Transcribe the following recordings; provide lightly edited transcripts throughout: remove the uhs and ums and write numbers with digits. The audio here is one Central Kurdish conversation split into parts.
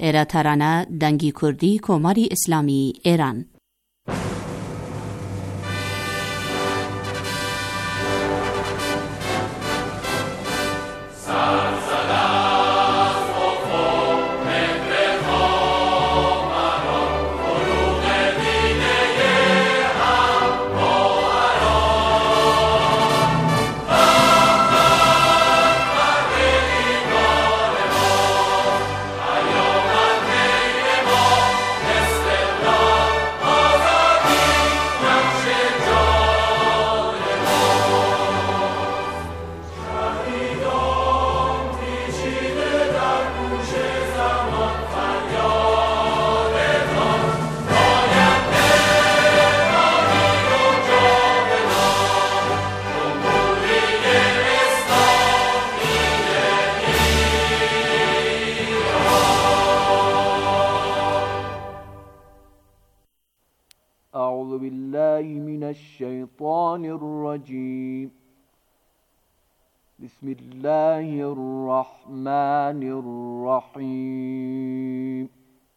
ایرا ترانه دنگی کردی کماری اسلامی ایران. أعوذ بالله من الشيطان الرجيم. بسم الله الرحمن الرحيم.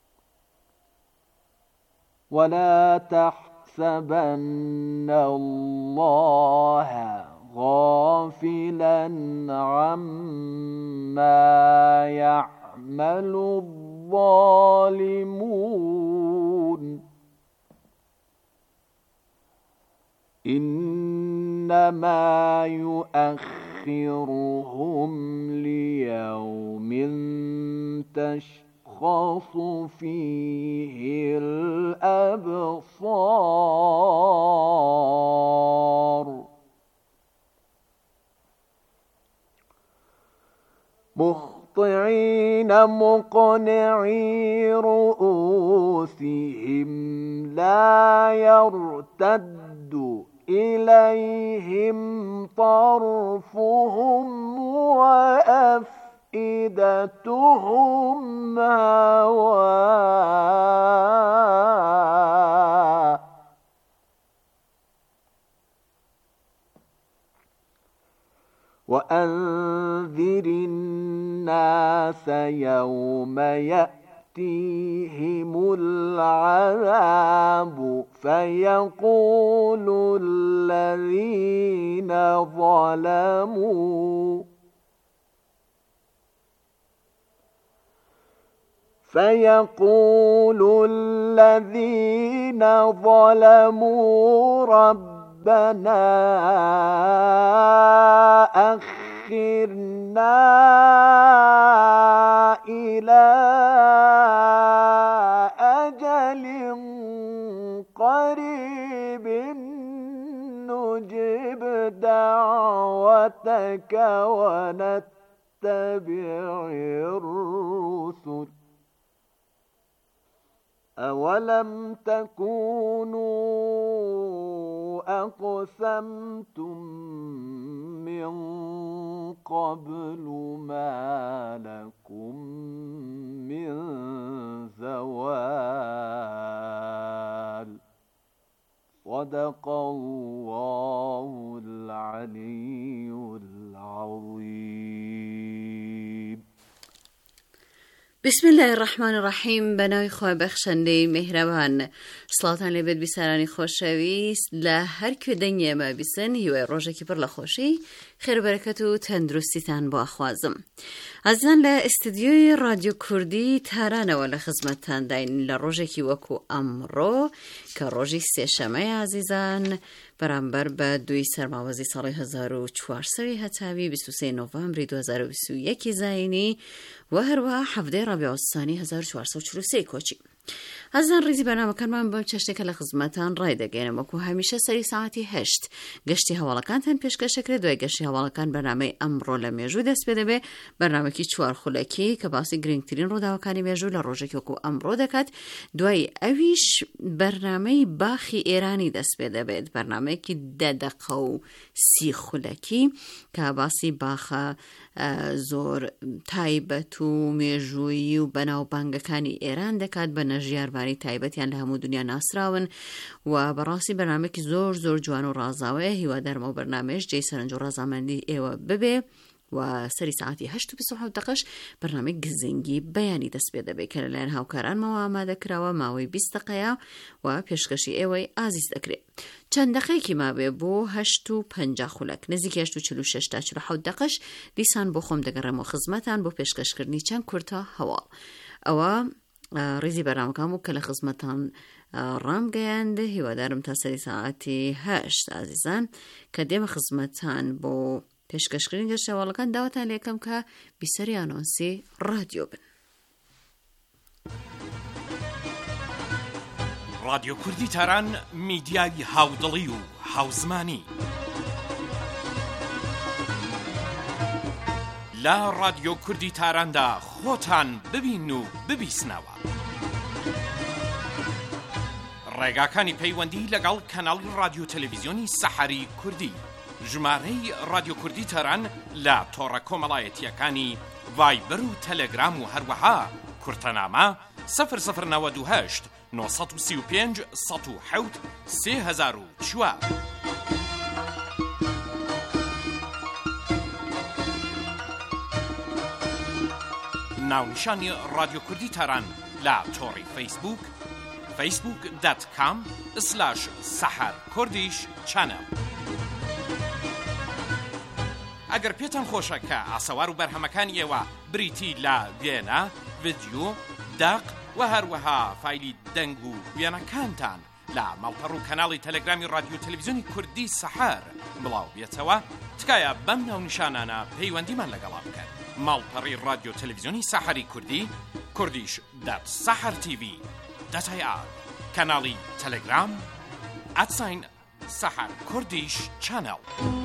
ولا تحسبن الله غافلا عما يعمل الظالمون إنما يؤخرهم ليوم تشخص فيه الأبصار مهطعين مقنعي رؤوسهم لا يرتد إليهم طرفهم وأفئدتهم هواء وأنذر الناس يوم يأتيهم العذاب فيقول الذين ظلموا ربنا أخرنا إلى أجل قريب نجب دعوتك ونتبع الرسل أولم تكونوا أقسمتم من قبل ما لكم من زوال صدق الله العلي العظيم. بسم الله الرحمن الرحیم. بنای خواه بخشنده مهربان. سلاتان لبید بیسارانی خوشویست لهر که دنیا ما بیسن هیوه روژه که پر لخوشی خیر برکت و تندرستی تان با خوازم. ازن لاستدیوی رادیو کردی تارانه و لخزمت تان داین لروژه که وکو امرو که روژی سیشمه عزیزان برانبر با 2 سرماوزی سالی 1400 هتاوی 23 نوامبر 2021 زاینی و هر و 17 ربیع الثانی 1443 کوچی. ازن ریزی برنامه کنم با چشتک لخزمتان رای دگینم وکو همیشه سری ساعتی 8 گشتی حوالکان تن پیشکش کرد و گشتی حوالکان برنامه امرو لمیجو دست بده به برنامه کی 4 خلکی که باسی گرینگ ترین رو داوکانی میجو لروژه که وکو امرو دکت دوی اویش برنامه باخی ایرانی دست بده بید برنامه کی 10 دقیقه و 30 خلکی که باسی باخ زور تایبەت و مێژوویی و بەناوبانگەکانی ئێران دەکات بە نەژیاربانی تایبەتیان لە هەموو دنیا ناسراون و بەڕاستی بەرنامەیەکی زۆر زۆر جوان و ڕازاوەیە. هیوادارم ئەو بەرنامەیەش جێی سەرنج و ڕەزامەندی ئێوە ببێ و سەری ساعتی 8:27 بەرنامەی گزنگی بەیانی دەست پێ دەبێت کە لەلایەن هاوکارانمەوە ئامادەکراوە ماوەی 20 دقەیە و پێشکەشی ئێوەی ئازیز دەکرێت. چەند دقەیەکی مابێ بۆ 8:50 خولەک نزیکی 8:46 تا 47 دقەش دیسان بۆ خۆم دەگەڕێمەوە خزمەتان بۆ پێشکەشکردنی چەند کورتە هەواڵ. ئەوە ڕێزی بەرنامەکەم و کە لە خزمەتان ڕامگەیاند. هیوادارم تا سەری ساعتی 8 ئازیزان کە دێمە خزمەتان بۆ پێشکەشکردنی گەشتە هەواڵەکان داواتان لێکەم کە بیسەری ئانۆنسی ڕادیۆ بن. رادیۆ کوردی تاران میدیای هاودڵی و هاوزمانی لە رادیۆ کوردی تاراندا خۆتان ببین و ببیسنەوە. ڕێگاکانی پەیوەندی لەگەڵ کەناڵی رادیۆ تەلەڤیزیۆنی سەحەری کوردی، ژمارەی رادیۆ کوردی تاران لە تۆڕە کۆمەڵایەتیەکانی ڤایبەر و تەلەگرام و هەروەها کورتەنامە 0098 935 107 3004. ناونیشانی رادیۆ کوردی تاران لە تۆڕی فەیسبوک facebook.com/saharkurdish channel. ئەگەر پێتان خۆشە کە ئاسەوار و بەرهەمەکانی ئێوە بریتی لە وێنە، ڤیدیۆ، داق و هەروەها فایلی دەنگ و وێنەکانتان لە ماڵپەڕ و کەناڵی تەلەگرامی رادیۆ تەلەڤیزیۆنی کوردی سەحەر بڵاو بێتەوە، تکایە بەم ناونیشانانە پەیوەندیمان لەگەڵا بکەن. ماڵپەڕی رادیۆ تەلەڤیزیۆنی سەحەری کوردی kurdish.sahartv.ir، کەناڵی تەلەگرام @saharkurdish channel.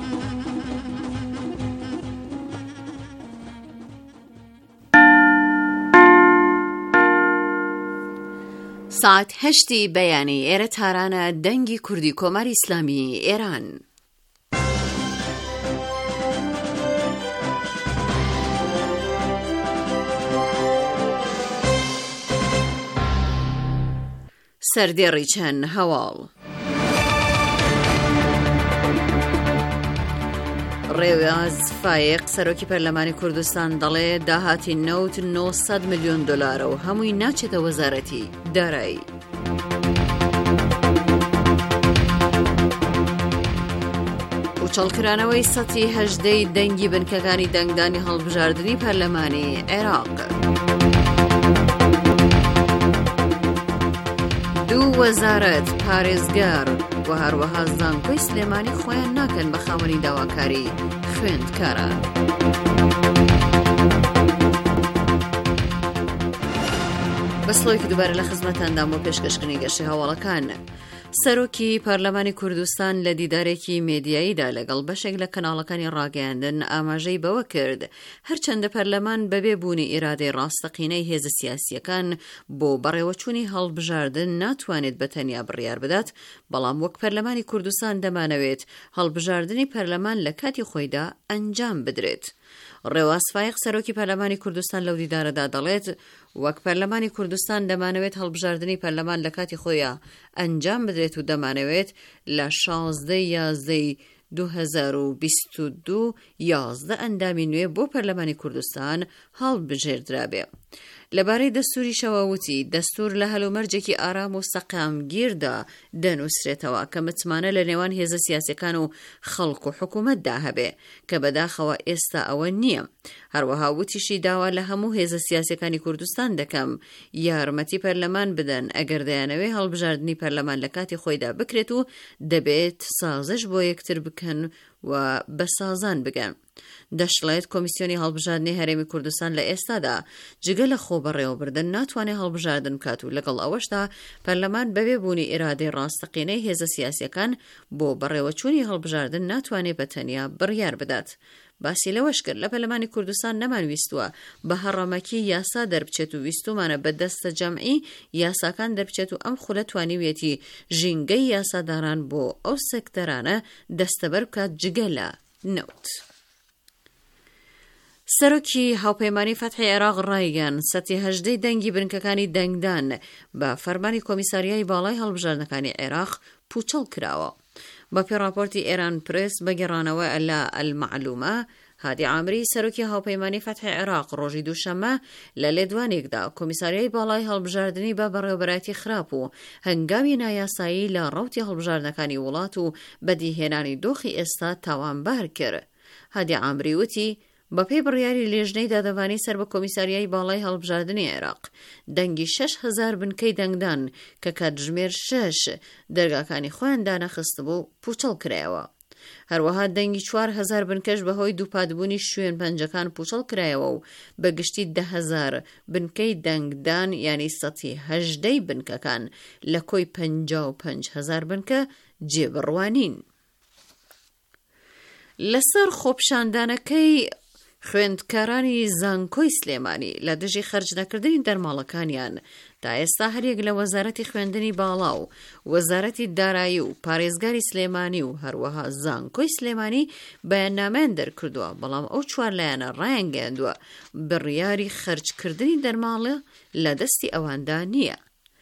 ساعت 8 بەیانی ئێرە تارانە دەنگی کوردی کۆماری ئیسلامی ئێران. سەردێڕی چەند هەواڵ. ڕێواز فایق سەرۆکی پەرلەمانی کوردستان دەڵێ داهاتی نەوت 900 میلیۆن دلارە و هەمووی ناچێتە وەزارەتی دارایی. وچەڵکرانەوەی سەتی 18 دەنگی بنکەکانی دەنگدانی هەڵبژاردننی پەرلەمانی عێراق. دوو وەزارەت پارێزگار و هەروەها زانکۆی سلێمانی خۆیان ناکەن بە خاوەنی داواکاری خوێندکاران. بەسڵەوەیکی دووبارە لە خزمەتاندام بۆ پێشکەشکردنی گەشتە هەواڵەکان. سەرۆکی پارلەمانی کوردستان لە دیدارێکی مێدیاییدا لەگەڵ بەشێک لە کەناڵەکانی ڕاگەیاندن ئاماژەی بەوە کرد هەرچەندە پەرلەمان بەبێ بوونی ئیرادەی ڕاستەقینەی هێزە سیاسیەکان بۆ بەڕێوەچوونی هەڵبژاردن ناتوانێت بەتەنیا بڕیار بدات، بەڵام وەک پەرلەمانی کوردستان دەمانەوێت هەڵبژاردننی پەرلەمان لە کاتی خۆیدا ئەنجام بدرێت. ڕێواز فایق سەرۆکی پەرلەمانی کوردستان لەو دیدارەدا دەڵێت وەک پەرلەمانی کوردستان دەمانەوێت هەڵبژاردننی پەرلەمان لە کاتی خۆیە ئەنجام بدرێت و دەمانەوێت لە 16/11/2022 11 ئەندامی نوێ بۆ پەرلەمانی کوردستان هەڵبژێردرابێ. لەبارەی دەستوری شەواوتی دەستور لە هەلومەرجێکی ئارام و سەقامگیردا دەنووسرێتەوە کە متمانە لە نێوان هێزە سیاسەکان و خەڵک و حکوومەتدا هەبێ کە بەداخەوە ئێستا ئەوە نییە. هەروەها وتیشی داوا لە هەموو هێزە سیاسەکانی کوردستان دەکەم یارمەتی پەرلەمان بدەن ئەگەر دەیانەوێ هەڵبژاردننی پەرلەمان لە کاتی خۆیدا بکرێت و دەبێت سازش بۆ یەکتر بکەن و بە سازان بگەن. دەشڵێت کۆمیسیۆنی هەڵبژاردننی هەرێمی کوردستان لە ئێستادا جگە لە خۆ بەڕێوەبردن ناتوانێت هەڵبژاردن بکات و لەگەڵ ئەوەشدا پەرلەمان بەبێ بوونی ئیرادەی ڕاستەقینەی هێزە سیاسیەکان بۆ بەڕێوەچوونی هەڵبژاردن ناتوانێت بەتەنیا بڕیار بدات. باسی لەوەش کرد لە پەرلەمانی کوردستان نەمانویستووە بە هەڕەمەکی یاسا دەربچێت و ویستومانە بە دەستە جەمعی یاساکان دەربچێت و ئەم خولە توانیوێتی ژینگەی یاساداران بۆ ئەو سێکتەرانە دەستەبەر بکات جگە لە نەوت. سەرۆکی هاوپەیمانی فەتحی عێراق ڕایگەیاند سەتی 18 دەنگی بنکەکانی دەنگدان بە فەرمانی کۆمیساریای باڵای هەڵبژاردنەکانی عێراق پوچەڵ کراوە. بە پێڕاپۆرتی ئێران پرس بەگەڕانەوە لە ئەلمەعلومە هادی عامری سەرۆکی هاوپەیمانی فەتحی عێراق ڕۆژی دووشەممە لە لێدوانێکدا کۆمیساریای باڵای هەڵبژاردننی بە بەڕێوەبەرەتی خراپ و هەنگاوی نایاسایی لە ڕەوتی هەڵبژاردنەکانی وڵات و بەدیهێنانی دۆخی ئێستا تاوانبار کرد. هادی عامری وتی بەپێی بڕیاری لێژنەی دادەوانی سەر بە کۆمیساریای باڵای هەڵبژاردننی عێراق دەنگی 6,000 بنکەی دەنگدان کە کاتژمێر 6 دەرگاکانی خۆیان دانەخست بوو پوچەڵ کرایەوە. هەروەها دەنگی 4,000 بنکەش بەهۆی دووپاتبوونی شوێن پەنجەکان پوچەڵ کرایەوە و بەگشتی 10,000 بنکەی دەنگدان ینی 18 بنکەکان لە کۆی 55,000 بنکە جێبڕوانین. لەسەر خۆپشاندانەکەی خوێندکارانی زانکۆی سلێمانی لە دژی خەرج نەکردنی دەرماڵەکانیان تا ئێستا هەرێک لە وەزارەتی خوێندنی باڵا و وەزارەتی دارایی و پارێزگاری سلێمانی و هەروەها زانکۆی سلێمانی بەیاننامەیان دەرکردووە، بەڵام ئەو چوار لایەنە ڕایانگەیاندووە بڕیاری خەرجکردنی دەرماڵە لە دەستی ئەواندا نییە.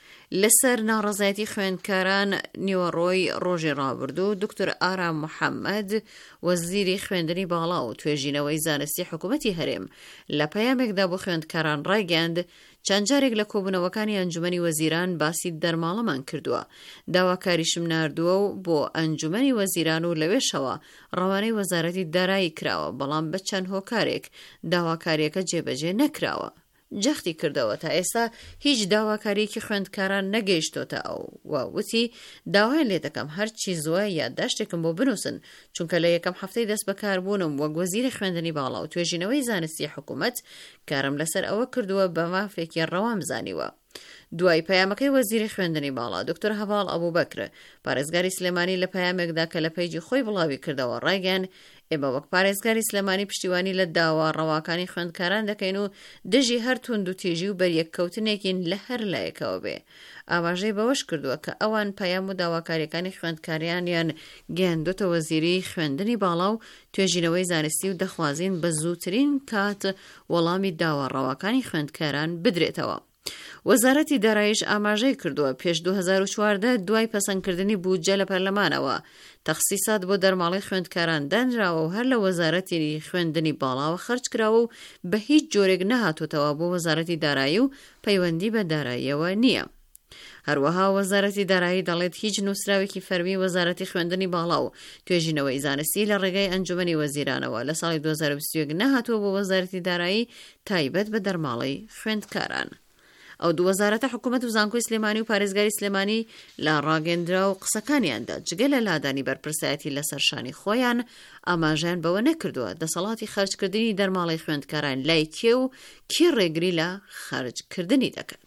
لەسەر ناڕەزایەتی خوێندکاران نیوەڕۆی ڕۆژی ڕابردوو دکتۆر ئارام محەممەد وەزیری خوێندنی باڵا و توێژینەوەی زانستی حکوومەتی هەرێم لە پەیامێکدا بۆ خوێندکاران ڕایگەاند چەند جارێک لە کۆبوونەوەکانی ئەنجومەنی وەزیران باسی دەرماڵەمان کردووە، داواکاریشم ناردووە و بۆ ئەنجومەنی وەزیران و لەوێشەوە ڕەوانەی وەزارەتی دارایی کراوە، بەڵام بە چەند هۆکارێک داواکاریەکە جێبەجێ نەکراوە. جەختی کردەوە تا ئێستا هیچ داواکاریەکی خوێندکاران نەگەیشتۆتە ئەو وتی داوای لێ دەکەم هەرچی زووە یادداشتێکم بۆ بنووسن، چونکە لە یەکەم هەفتەی دەست بەکاربوونم وەک وەزیری خوێندنی باڵا و توێژینەوەی زانستی حکوومەت کارم لەسەر ئەوە کردووە بە مافێکی ڕەوام زانیوە. دوای پەیامەکەی وەزیری خوێندنی باڵا دکتۆر هەڤاڵ ئەبووبەکر پارێزگاری سلێمانی لە پەیامێکدا کە لە پەیجی خۆی بڵاوی کردەوە ڕایگەیاند ئێمە وەک پارێزگاری سلێمانی پشتیوانی لە داوا ڕەواکانی خوێندکاران دەکەین و دژی هەر توند و تێژی و بەریەککەوتنێکین لە هەر لایەکەوە بێ. ئاماژەی بەوەش کردووە کە ئەوان پەیام و داواکاریەکانی خوێندکاریانیان گەیاندۆتە وەزیری خوێندنی باڵا و توێژینەوەی زانستی و دەخوازین بە زووترین کات وەڵامی داوا ڕەواکانی خوێندکاران بدرێتەوە. وەزارەتی داراییش ئاماژەی کردووە پێش 2014 دوای پەسەندکردنی بودجە لە پەرلەمانەوە تەخسیسات بۆ دەرماڵی خوێندکاران دانراوە و هەر لە وەزارەتی خوێندنی باڵاوە خەرج کراوە و بە هیچ جۆرێک نەهاتوتەوە بۆ وەزارەتی دارایی و پەیوەندی بە داراییەوە نییە. هەروەها وەزارەتی دارایی دەڵێت هیچ نووسراوێکی فەرمی وەزارەتی خوێندنی باڵا و توێژینەوەی زانستی لە ڕێگای ئەنجومەنی وەزیرانەوە لە ساڵی 2021 نەهاتووە بۆ وەزارەتی دارایی تایبەت بە دەرماڵی خوێندکاران. ئەو دوو وەزارەتە حکوومەت و زانکۆی سلێمانی و پارێزگاری سلێمانی لە ڕاگەندرا و قسەکانیاندا جگە لە لادانی بەرپرسایەتی لەسەر شانی خۆیان ئاماژیان بەوە نەکردووە دەسەڵاتی خەرجکردنی دەرماڵی خوێندکاران لای کێ و کی ڕێگری لە خەرجکردنی دەکات.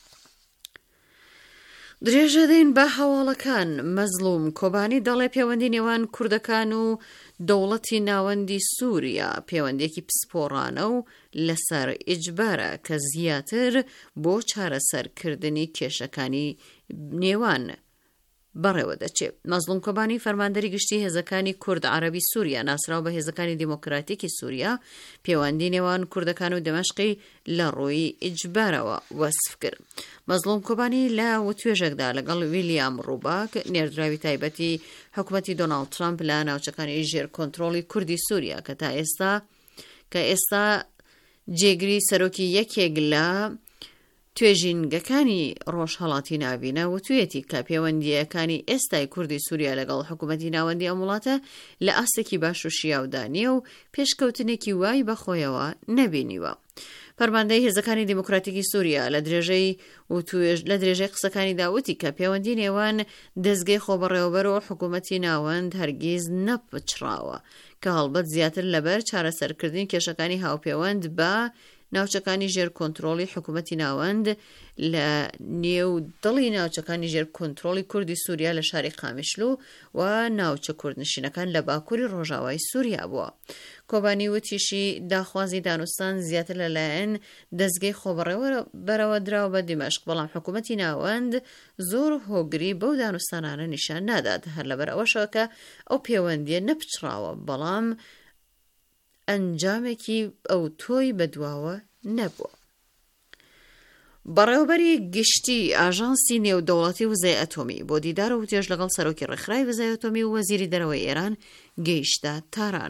درێژە دەین بە هەواڵەکان. مەزلوم کۆبانی دەڵێ پەیوەندی نێوان کوردەکان و دەوڵەتی ناوەندی سووریا پەیوەندێکی پسپۆڕانە و لەسەر ئیجبارە کە زیاتر بۆ چارەسەرکردنی کێشەکانی نێوان بەڕێوە دەچێت. مەزلوم کۆبانی فەرماندەری گشتی هێزەکانی کورد عەرەبی سووریا ناسراو بە هێزەکانی دیموکراتیکی سووریا پەیوەندی نێوان کوردەکان و دەمەشقی لە ڕووی ئیجبارەوە وەسف کرد. مەزلوم کۆبانی لە وتوێژێکدا لەگەڵ ویلیام ڕووباک نێردراوی تایبەتی حکوومەتی دۆناڵد ترامپ لە ناوچەکانی ژێر کۆنتڕۆڵی کوردی سووریا کە ئێستا جێگری سەرۆکی یەکێک لە توێژینگەکانی ڕۆژهەڵاتی ناوینە وتوێتی کە پەیوەندیەکانی ئێستای کوردی سووریا لەگەڵ حکوومەتی ناوەندی ئەم وڵاتە لە ئاستێکی باش و شیاودا نییە و پێشکەوتنێکی وای بەخۆیەوە نەبینیوە. پەرماندەی هێزەکانی دیموکراتیکی سووریا لە درێژەی قسەکانی داوتی کە پەیوەندی نێوان دەستگەی خۆبەڕێوەبەر و حکوومەتی ناوەند هەرگیز نەپچراوە کە هەڵبەت زیاتر لەبەر چارەسەرکردنی کێشەکانی هاوپەیوەند بە ناوچەکانی ژێر کۆنتڕۆڵی حکوومەتی ناوەند لە نێو دڵی ناوچەکانی ژێر کۆنتڕۆڵی کوردی سووریا لە شاری قامیشلو و ناوچە کوردنشینەکان لە باکووری ڕۆژاوای سووریا بووە. کۆبانی وتیشی داخوازی دانوستان زیاتر لەلایەن دەستگەی خۆبەڕێوەبەرەوە دراوە بە دیمەشق، بەڵام حکوومەتی ناوەند زۆر هۆگری بەو دانوستانانە نیشان نادات هەر لەبەر ئەوەشەوە کە ئەو پەیوەندیە نەپچراوە، بەڵام ئەنجامێکی ئەو تۆی بەدواوە نەبووە. بەڕێوەبەری گشتی ئاژانسی نێودەوڵەتی وزەی ئەتۆمی بۆ دیدار و وتێژ لەگەڵ سەرۆکی ڕێکخراوی وزەی ئەتۆمی و وەزیری دەرەوەی ئێران گەیشتە تاران.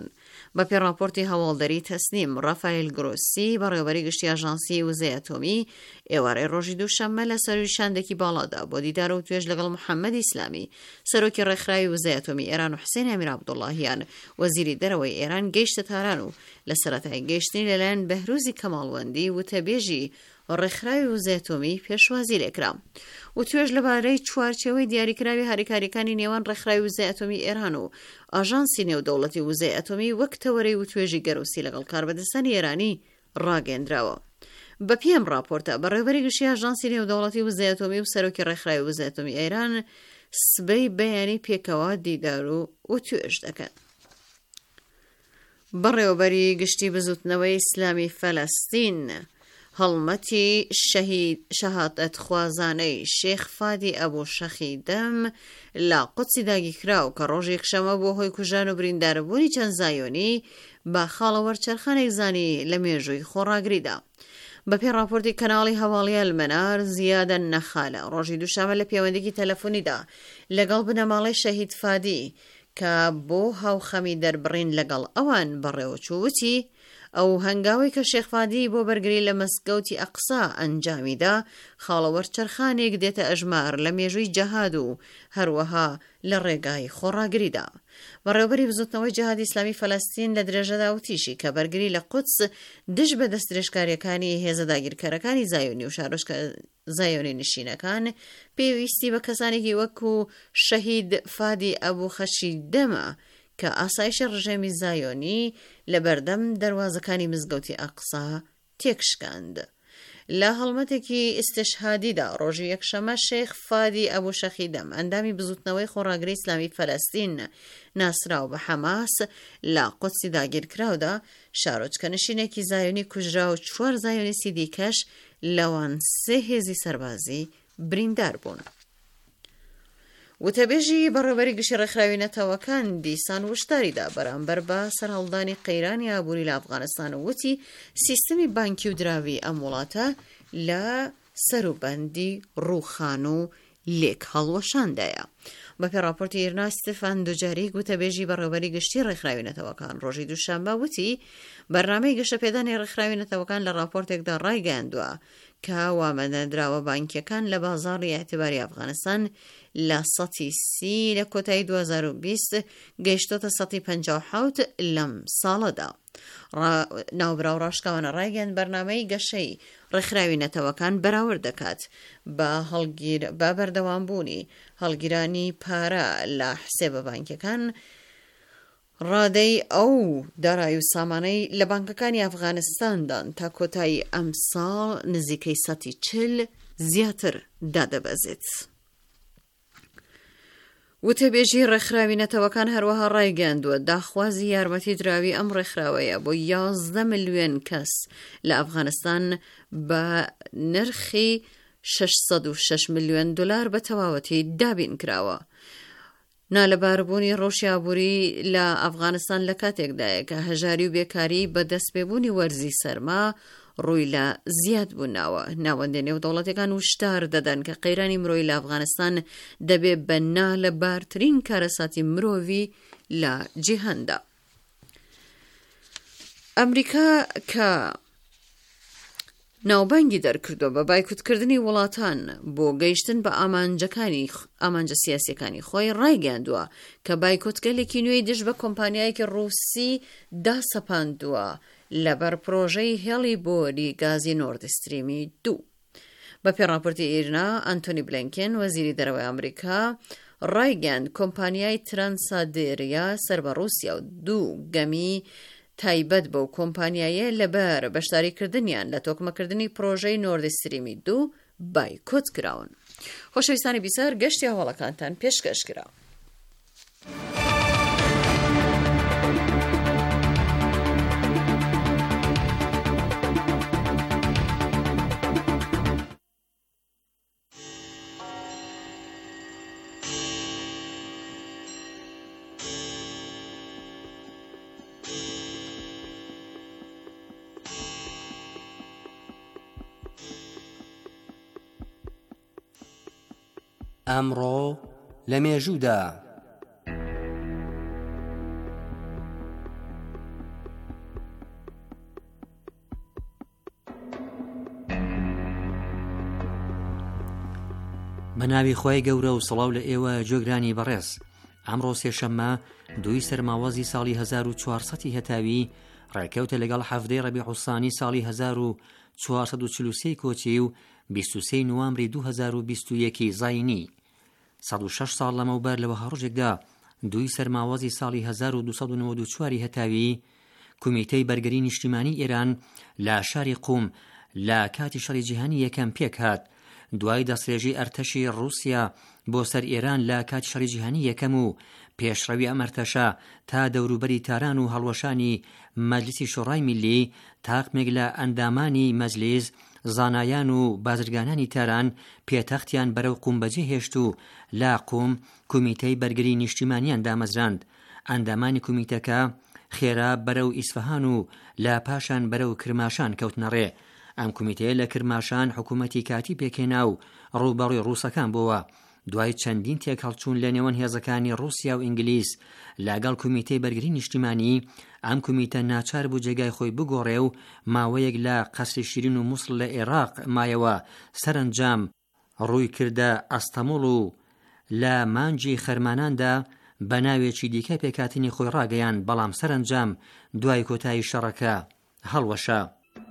بەپێ راپۆرتی هەواڵدەری تەسنیم ڕافایل گرۆسی بەڕێوەبەری گشتی ئاژانسی وزەی ئەتۆمی ئێوارەی ڕۆژی دووشەممە لە سەرویشاندێکی باڵادا بۆ دیدار و توێژ لەگەڵ محەممەد ئیسلامی سەرۆکی ڕێکخراوی وزەی ئەتۆمی ئێران و حسێن ئەمیر عەبدوڵڵاهیان وەزیری دەرەوەی ئێران گەیشتە تاران و لە سەرەتای گەیشتنی لەلایەن بەهروزی کەماڵوەندی وتەبێژی ڕێکخراوی وزەی ئەتۆمی پێشوازی لێکرا و توێژ لەبارەی چوارچێوەی دیاریکراوی هاریکاریەکانی نێوان ڕێکخراوی وزەی ئەتۆمی ئێران و ئاژانسی نێودەوڵەتی وزەی ئەتۆمی وەک تەوەرەی و توێژی گەروسی لەگەڵ کاربەدەستانی ئێرانی ڕاگەیەندراوە. بە پێم راپۆرتە بەڕێوەبەری گشتی ئاژانسی نێودەوڵەتی وزەی ئەتۆمی و سەرۆکی ڕێکخراوی وزەی ئەتۆمی ئێران سبەی بەیانی پێکەوە دیدار و توێژ دەکەن. بەڕێوەبەری گشتی بزوتنەوەی ئیسلامی فەلەستین هەڵمەتی شەهادەت خوازانەی شێخ فادی ئەبوو شەخیدەم لە قودسی داگیرکراو کە ڕۆژی یەکشەمە بۆ هۆی کوژان و برینداربوونی چەند زایۆنی بە خاڵەوەرچەرخانێک زانی لە مێژووی خۆڕاگریدا. بەپێی راپۆرتی کەناڵی هەواڵیە ئەلمەنار زیادە نەخالە ڕۆژی دووشەمە لە پەیوەندێکی تەلەفۆنیدا لەگەڵ بنەماڵەی شەهید فادی کە بۆ هاوخەمی دەربڕین لەگەڵ ئەوان بەڕێوەچووتی ئەو هەنگاوی کە شێخ فادی بۆ بەرگری لە مەسگەوتی ئەقسا ئەنجامیدا خاڵەوەرچەرخانێک دێتە ئەژمار لە مێژووی جەهاد و هەروەها لە ڕێگای خۆڕاگریدا. بەڕێوەبەری بزوتنەوەی جەهادی ئیسلامی فەلەستین لە درێژەدا وتیشی کە بەرگری لە قودس دژ بە دەستدرێژکاریەکانی هێزە داگیرکەرەکانی زایۆنی و شارۆچکە زایۆنی نشینەکان پێویستی بە کەسانێکی وەکو شەهید فادی ئەبوو خەشیدەمە کە ئاسایشە ڕژێمی زایۆنی لە بەردەم دەروازەکانی مزگەوتی ئەقسا تێکشکاند. لە هەڵمەتێکی ئیستیشهادیدا ڕۆژی یەکشەمە شێخ فادی ئەبوو شەخیدەم ئەندامی بزوتنەوەی خۆڕاگری ئیسلامی فەلەستین ناسراو بە حەماس لە قودسی داگیرکراودا شارۆچکە نشینێکی زایۆنی کوژرا و 4 زایۆنیستی دیکەش لەوان 3 هێزی سەربازی بریندار بوون. وتەبێژی بەڕێوەبەری گشتی ڕێکخراوی نەتەوەکان دیسان وشداریدا بەرامبەر بە سەرهەڵدانی قەیرانی ئابووری لە ئەفغانستان و وتی سیستەمی بانکی و دراوی ئەم وڵاتە لە سەروبەندی ڕووخان و لێک هەڵوەشاندایە. بەپێی راپۆرتی ئیرنا ستێفان دوجاریک وتەبێژی بەڕێوەبەری گشتی ڕێکخراوی نەتەوەکان ڕۆژی دووشەممە وتی بەرنامەی گەشەپێدانی ڕێکخراوی نەتەوەکان لە راپۆرتێکدا ڕایگەیاندووە کە وامەدەدراوە بانکیەکان لە بازاڕی ئاعتیباری ئەفغانستان لە 30 لە کۆتایی 2020 گەیشتۆتە 157 لەم ساڵەدا. ناوبراو ڕاشکاوانە ڕایگەیاند بەرنامەی گەشەی ڕێکخراوی نەتەوەکان بەراورد دەکات بە بەردەوامبوونی هەڵگیرانی پارە لە حسێبە بانکیەکان ڕادەی ئەو دارایی و سامانەی لە بانکەکانی ئەفغانستاندان تا کۆتایی ئەم ساڵ نزیکەی 140 زیاتر دادەبەزێت. وتەبێژی ڕێکخراوی نەتەوەکان هەروەها ڕایگەیاندووە داخوازی یارمەتی دراوی ئەم ڕێکخراوەیە بۆ 11 ملیۆن کەس لە ئەفغانستان بە نرخی 606 ملیۆن دلار بە تەواوەتی دابین کراوە. نالەباربوونی ڕۆژیابووری لە ئەفغانستان لە کاتێکدایە کە هەژاری و بێکاری بە دەستپێبوونی وەرزی سەرما ڕووی لە زیاد بووناوە. ناوەندی نێودەوڵەتەکان وشدار دەدەن کە قەیرانی مرۆیی لە ئەفغانستان دەبێت بە نالەبارترین کارەساتی مرۆڤی لە جیهاندا. ئەمریکا کە ناوبانگی دەرکردووە بە بایکوتکردنی وڵاتان بۆ گەیشتن بە ئامانجە سیاسیەکانی خۆی ڕایگەیاندووە کە بایکوتکەلێکی نوێی دژ بە کۆمپانیایەکی ڕووسی داسەپاندووە لەبەر پرۆژەی هێڵی بۆری گازی نۆردستریمی 2. بەپێی راپۆرتی ئیرنا ئەنتۆنی بلینکن وەزیری دەرەوەی ئەمریکا ڕایگەیاند کۆمپانیای ترانسادێریا سەر بە رووسیا و 2 گەمی تایبەت بەو کۆمپانیایە لەبەر بەشداریکردنیان لە تۆکمەکردنی پرۆژەی نۆردستریمی 2 بایکۆت کراون. خۆشەویستانی بیسەر گەشتی هەواڵەکانتان پێشکەش کرا. ئەمڕۆ لە مێژوودا بەناوی خۆی گەورە و سڵاو لە ئێوە جۆگرانی بەڕێز. ئەمڕۆ سێشەممە 2 سەرماوەزی ساڵی 1400 هەتاوی ڕێکەوتە لەگەڵ هەفتەی ڕەبیع الثانی ساڵی 1443 کۆچی و 23 نوامبری 2021 زاینی. 106 ساڵ لەمەوبەر لەوە هەڕۆژێکدا 2 سەرماوەزی ساڵی 1294 هەتاوی کۆمیتەی بەرگەری نیشتیمانی ئێران لە شاری قوم لە کاتی شەڕی جیهانی یەکەم پێک هات. دوای دەستێژی ئەرتەشی رووسیا بۆ سەر ئێران لە کاتی شەڕی جیهانی یەکەم و پێشڕەوی ئەم ئەرتەشە تا دەوروبەری تاران و هەڵوەشانی مەجلیسی شۆڕای میلی تاقمێک لە ئەندامانی مەجلیس زانایان و بازرگانانی تاران پێتەختیان بەرەو قوم بەجێ هێشت و لا قوم کۆمیتەی بەرگەری نیشتیمانیان دامەزراند. ئەندامانی کۆمیتەکە خێرا بەرەو ئیسفەهان و لا پاشان بەرەو کرماشان کەوتنەڕێ. ئەم کۆمیتەیە لە کرماشان حکوومەتی کاتی پێکێنا و ڕووبەڕووی ڕووسەکان بووە. دوای چەندین تێک هەڵچوون لە نێوان هێزەکانی رووسیا و ئینگلیز لەگەڵ کۆمیتەی بەرگری نیشتیمانی، ئەم کۆمیتە ناچار بوو جێگای خۆی بگۆڕێ و ماوەیەک لە قەسری شیرین و مووسڵ لە عێراق مایەوە. سەرنجام ڕووی کردە ئەستەموڵ و لە مانجی خەرماناندا بە ناوێکی دیکە پێکاتنی خۆی ڕاگەیان، بەڵام سەرنجام دوای کۆتایی شەڕەکە هەڵوەشە.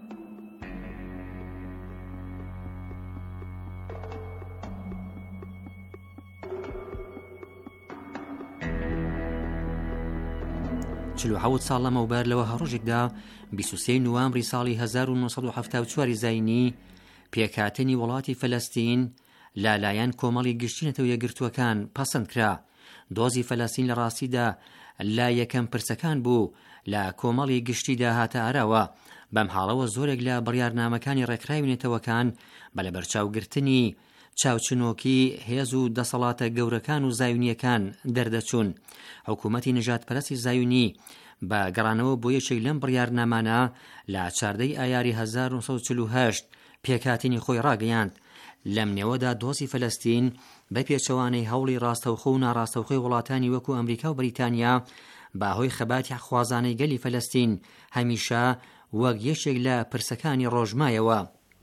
حەوت ساڵ لەمەوبەر لەوە هەڕۆژێکدا 23 نوامبری ساڵی 1974 زاینی پێکهاتنی وڵاتی فەلەستین لالایەن کۆمەڵی گشتینەتەوە یەکگرتووەکان پەسەند کرا. دۆزی فەلەستین لە ڕاستیدا لا یەکەم پرسەکان بوو لە کۆمەڵی گشتیدا هاتە ئاراوە. بەم حاڵەوە زۆرێک لە بڕیارنامەکانی ڕێکخراوی نێتەوەکان بە لە بەرچاوگرتنی چاوچنۆکی هێز و دەسەڵاتە گەورەکان و زایونیەکان دەردەچوون. حکوومەتی نەژادپەرستی زایونی بە گەڕانەوە بۆ یەکێک لەم بڕیارنامانە لە 14 ئایاری 1948 پێکهاتنی خۆی ڕاگەیاند. لەم نێوەدا دۆزی فەلەستین بە پێچەوانەی هەوڵی ڕاستەوخۆ و ناڕاستەوخۆی وڵاتانی وەکو ئەمریکا و بەریتانیا باهۆی خەباتی خوازانەی گەلی فەلەستین هەمیشە وەک یەکێک لە پرسەکانی ڕۆژمایەوە.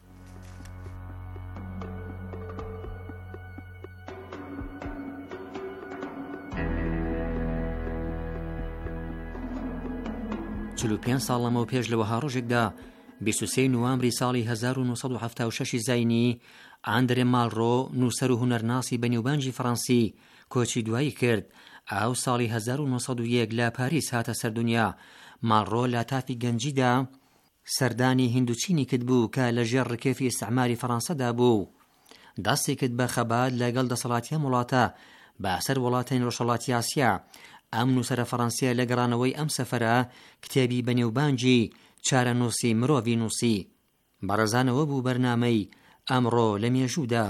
پێنج ساڵ لەمەوە پێش لەوە هەڕۆژێکدا 23 نوامبری ساڵی 1976 زاینی ئاندرێ مالڕۆ نووسەر و هونەرناسی بەنێوبانجی فەڕەنسی کۆچی دوایی کرد. ئاو ساڵی 1901 لە پاریس هاتە سەردونیا. مالڕۆ لە تافی گەنجیدا سەردانی هندوچینی کرد بوو کە لە ژێر ڕکێفی ئیستعماری فەڕەنسەدا بوو. دەستی کرد بە خەبات لەگەڵ دەسەڵاتیە وڵاتە بەسەر وڵاتین ڕۆژهەڵاتی ئاسیا. ئەم نووسەرە فەڕەنسیە لە گەڕانەوەی ئەم سەفەرە کتێبی بەنێوبانجی چارەنووسی مرۆڤی نووسی. بەڕێزانەوە بوو بەرنامەی ئەمڕۆ لە مێژوودا.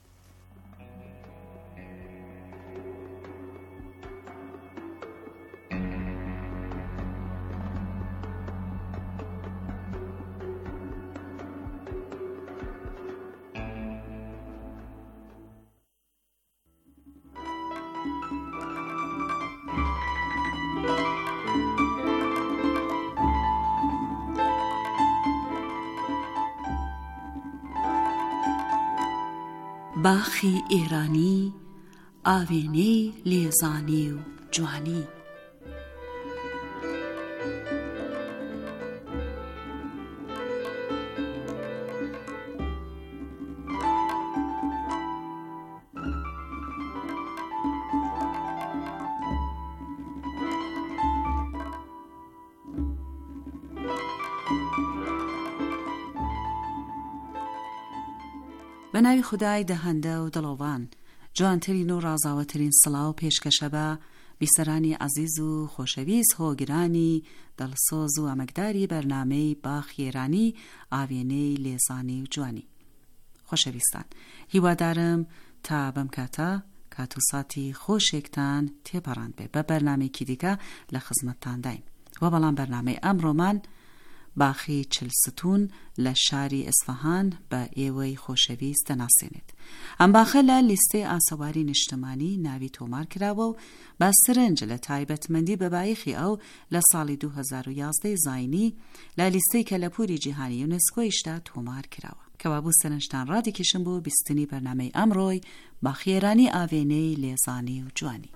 باخی ئێرانی ئاوێنەی لێزانی و جوانی. بە ناوی خودای دەهەندە و دڵۆڤان، جوانترین و ڕازاوەترین سڵاو پێشکەشە بە بیسەرانی عەزیز و خۆشەویست هۆگرانی دڵسۆز و ئەمەکداری بەرنامەی باخی ئێرانی ئاوێنەی لێزانی و جوانی. خۆشەویستان، هیوادارم تا بەم کاتە کات و ساتی خۆشێکتان تێپەڕاند بێ. بە بەرنامەیەکی دیکە لە خزمەتتان داین و بەڵام بەرنامەی ئەمڕۆمان باخی چلستون لە شاری ئەسفەهان بە ئێوەی خۆشەویست دەناسێنێت. ئەم باخە لە لیستەی ئاسەواری نیشتمانی ناوی تۆمار کراوە و بە سرنج لە تایبەتمەندی بەبایخی ئەو لە ساڵی 2011 زاینی لە لیستەی کەلەپوری جیهانی یونسکۆیشدا تۆمار کراوە کە کەوابوو سەرنجتان ڕادێکیشم بۆ بیستنی بەرنامەی ئەمڕۆی با خێرانی ئاوێنەی لێزانی و جوانی.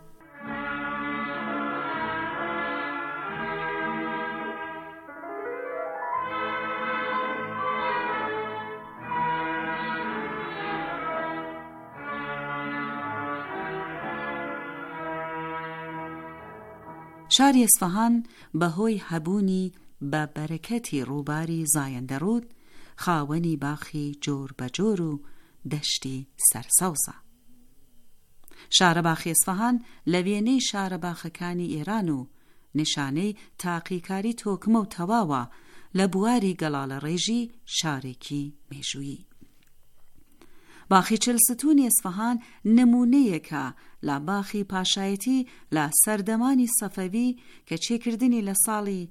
شاری ئەسفەهان بەهۆی هەبوونی بە بەرەکەتی ڕووباری زایەندەڕوود خاوەنی باخی جۆر بەجۆر و دەشتی سەرسەوزە. شارە باخی ئەسفەهان لە وێنەی شارە باخەکانی ئێران و نیشانەی تاقیکاری تۆکمە و تەواوە لە بواری گەڵاڵە ڕێژی شارێکی مێژوویی. باخی چلستونی ئەسفەهان نمونەیەکە لە باخی پاشایەتی لە سەردەمانی سەفەوی کە چێکردنی لە ساڵی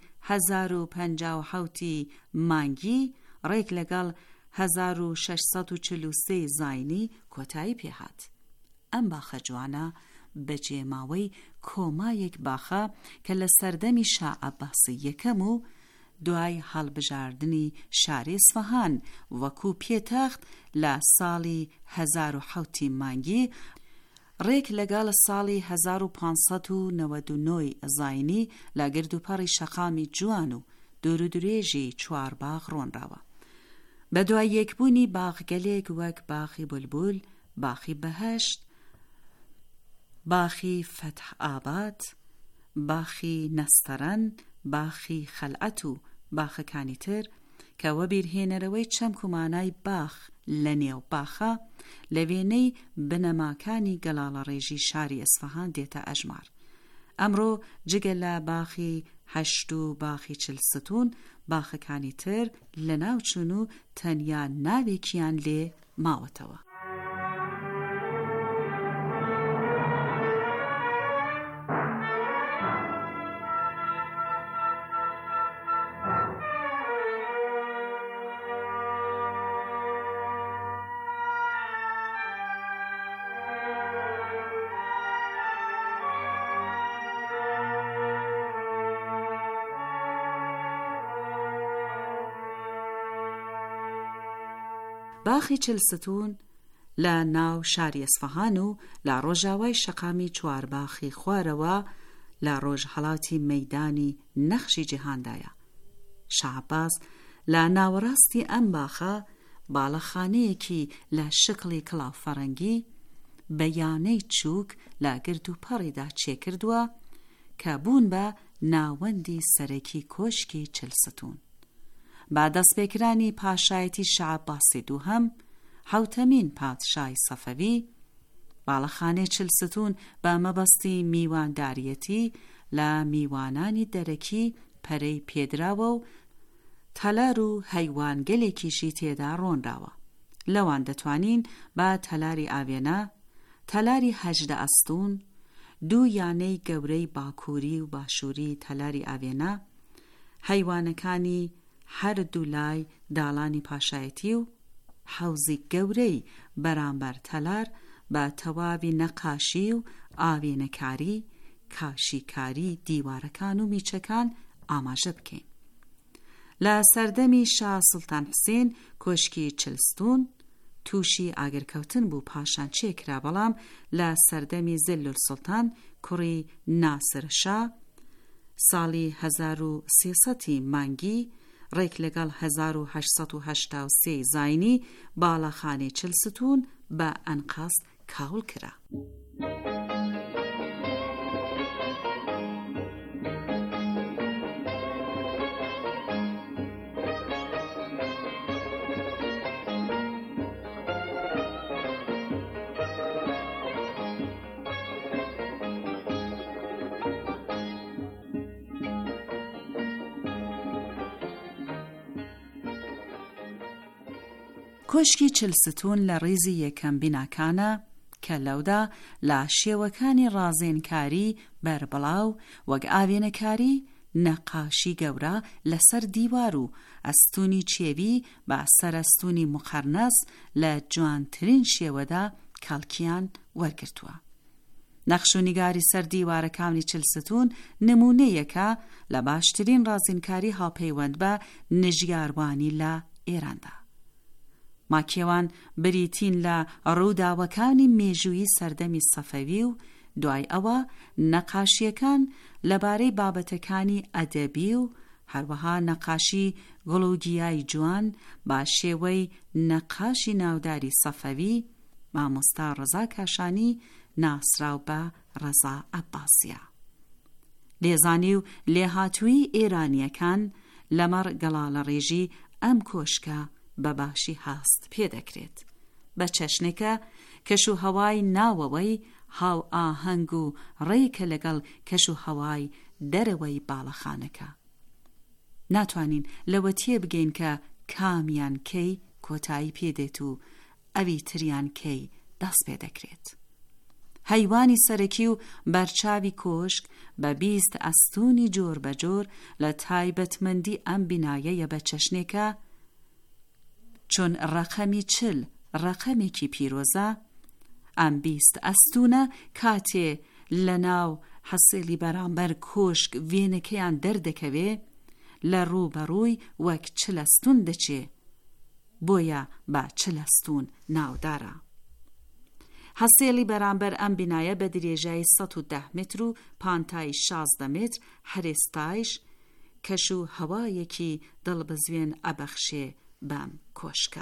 1057 مانگی ڕێک لەگەڵ 1643 زاینی کۆتایی پێهات. ئەم باخە جوانە بەجێماوەی کۆمایەک باخە کە لە سەردەمی شا عەباسی یەکەم و دوای هەڵبژاردنی شاری ئەسفەهان وەکوو پێتەخت لە ساڵی 1007 مانگی ڕێک لەگەڵ ساڵی 1599 زاینی لە گردوپەڕی شەقامی جوان و دوورودرێژی چوار باغ ڕۆنراوە. بە دوای یەکبوونی باغگەلێک وەک باخی بولبول، باخی بەهەشت، باخی فتح ئاباد، باخی نەستەرەن، باخی خەلعەت و باخەکانی تر کە وە بیرهێنەرەوەی چەمک و مانای باخ لە نێو باخە لە وێنەی بنەماکانی گەڵاڵە ڕێژی شاری ئەسفەهان دێتە ئەژمار. ئەمڕۆ جگە لە باخی هەشت و باخی چلستون باخەکانی تر لە ناوچوون و تەنیا ناوێکیان لێ ماوەتەوە. باخی چلستون لە ناو شاری ئەسفەهان و لە ڕۆژاوای شەقامی چوارباخی خوارەوە لە ڕۆژهەڵاتی مەیدانی نەخشی جیهاندایە. شا عەباس لە ناوەڕاستی ئەم باخە باڵەخانەیەکی لە شکڵی کڵاو فەڕەنگی بە یانەی چووک لە گرد و پەڕیدا چێکردووە کە بوون بە ناوەندی سەرەکی کۆشکی چلستون. با دەستپێکرانی پاشایەتی شا عەباسی دووهەم، حوتەمین پادشای سەفەوی، باڵەخانەی چلستون بە مەبەستی میوانداریەتی لە میوانانی دەرەکی پەرەی پێدراوە و تەلار و هەیوانگەلێکیشی تێدا ڕۆنراوە. لەوان دەتوانین بە تەلاری ئاوێنە، تەلاری هەژدە ئەستون، دوو یانەی گەورەی باکووری و باشووری تەلاری ئاوێنە، هەیوانەکانی هەردوو لای داڵانی پاشایەتی و حەوزی گەورەی بەرامبەر تەلار بە تەواوی نەقاشی و ئاوێنەکاری، کاشیکاری دیوارەکان و میچەکان ئاماژە بکەین. لە سەردەمی شا سوڵتان حوسێن کۆشکی چلستون تووشی ئاگرکەوتن بوو پاشان چێکرا، بەڵام لە سەردەمی زلل سوڵتان کوڕی ناسر شا ساڵی 1300 مانگی ڕێک لەگەڵ 1883 زاینی باڵەخانەی چلستون بە ئەنقاس کاول کرا. کۆشکی چلستون لە ڕێزی یەکەم بیناکانە کە لەودا لە شێوەکانی ڕازێنکاری بەربڵاو وەک ئاوێنەکاری، نەقاشی گەورە لەسەر دیوار و ئەستوونی چێوی بە سەرئەستوونی مقەرنەس لە جوانترین شێوەدا کەڵکیان وەرگرتووە. نەخشوونیگاری سەر دیوارەکانی چلستون نمونەیەکە لە باشترین ڕازێنکاری هاوپەیوەند بە نژیاروانی لە ئێراندا. ماکێوان بریتین لە ڕووداوەکانی مێژووی سەردەمی سەفەوی و دوای ئەوە نەقاشیەکان لەبارەی بابەتەکانی ئەدەبی و هەروەها نەقاشی گوڵوگیای جوان با شێوەی نەقاشی ناوداری سەفەوی مامۆستا ڕەزا کاشانی ناسراو بە ڕەزا عەباسیە. لێزانی و لێهاتووی ئێرانیەکان لەمەڕ گەڵاڵە ڕێژی ئەم کۆشکە بە باشی هاست پێدەکرێت بە چەشنێکە کەش و هەوای ناوەوەی هاو ئاهەنگ و ڕێکە لەگەڵ کەش و هەوای دەرەوەی باڵەخانەکە. ناتوانین لەوە تێ بگەین کە کامیان کەی کۆتایی پێدێت و ئەوی تریان کەی دەست پێ دەکرێت. هەیوانی سەرەکی و بەرچاوی کۆشک بە 20 ئەستوونی جۆر بە جۆر لە تایبەتمەندی ئەم بینایەیە بە چەشنێکە چون ڕەقەمی 40 ڕەقەمێکی پیرۆزە. ئەم 20 ئەستونە کاتێ لە ناو حەسێلی بەرامبەر کۆشک وێنەکەیان دەردەکەوێ لە ڕووبەڕووی وەک 40 ئەستون دەچێ، بۆیە بە 40 ئەستون ناودارە. حەسێلی بەرامبەر ئەم بینایە بە درێژایی 110 متر و پانتای 16 متر هەرێستایش کەش و هەوایەکی دڵبەزوێن ئەبەخشێ بەم کۆشکە.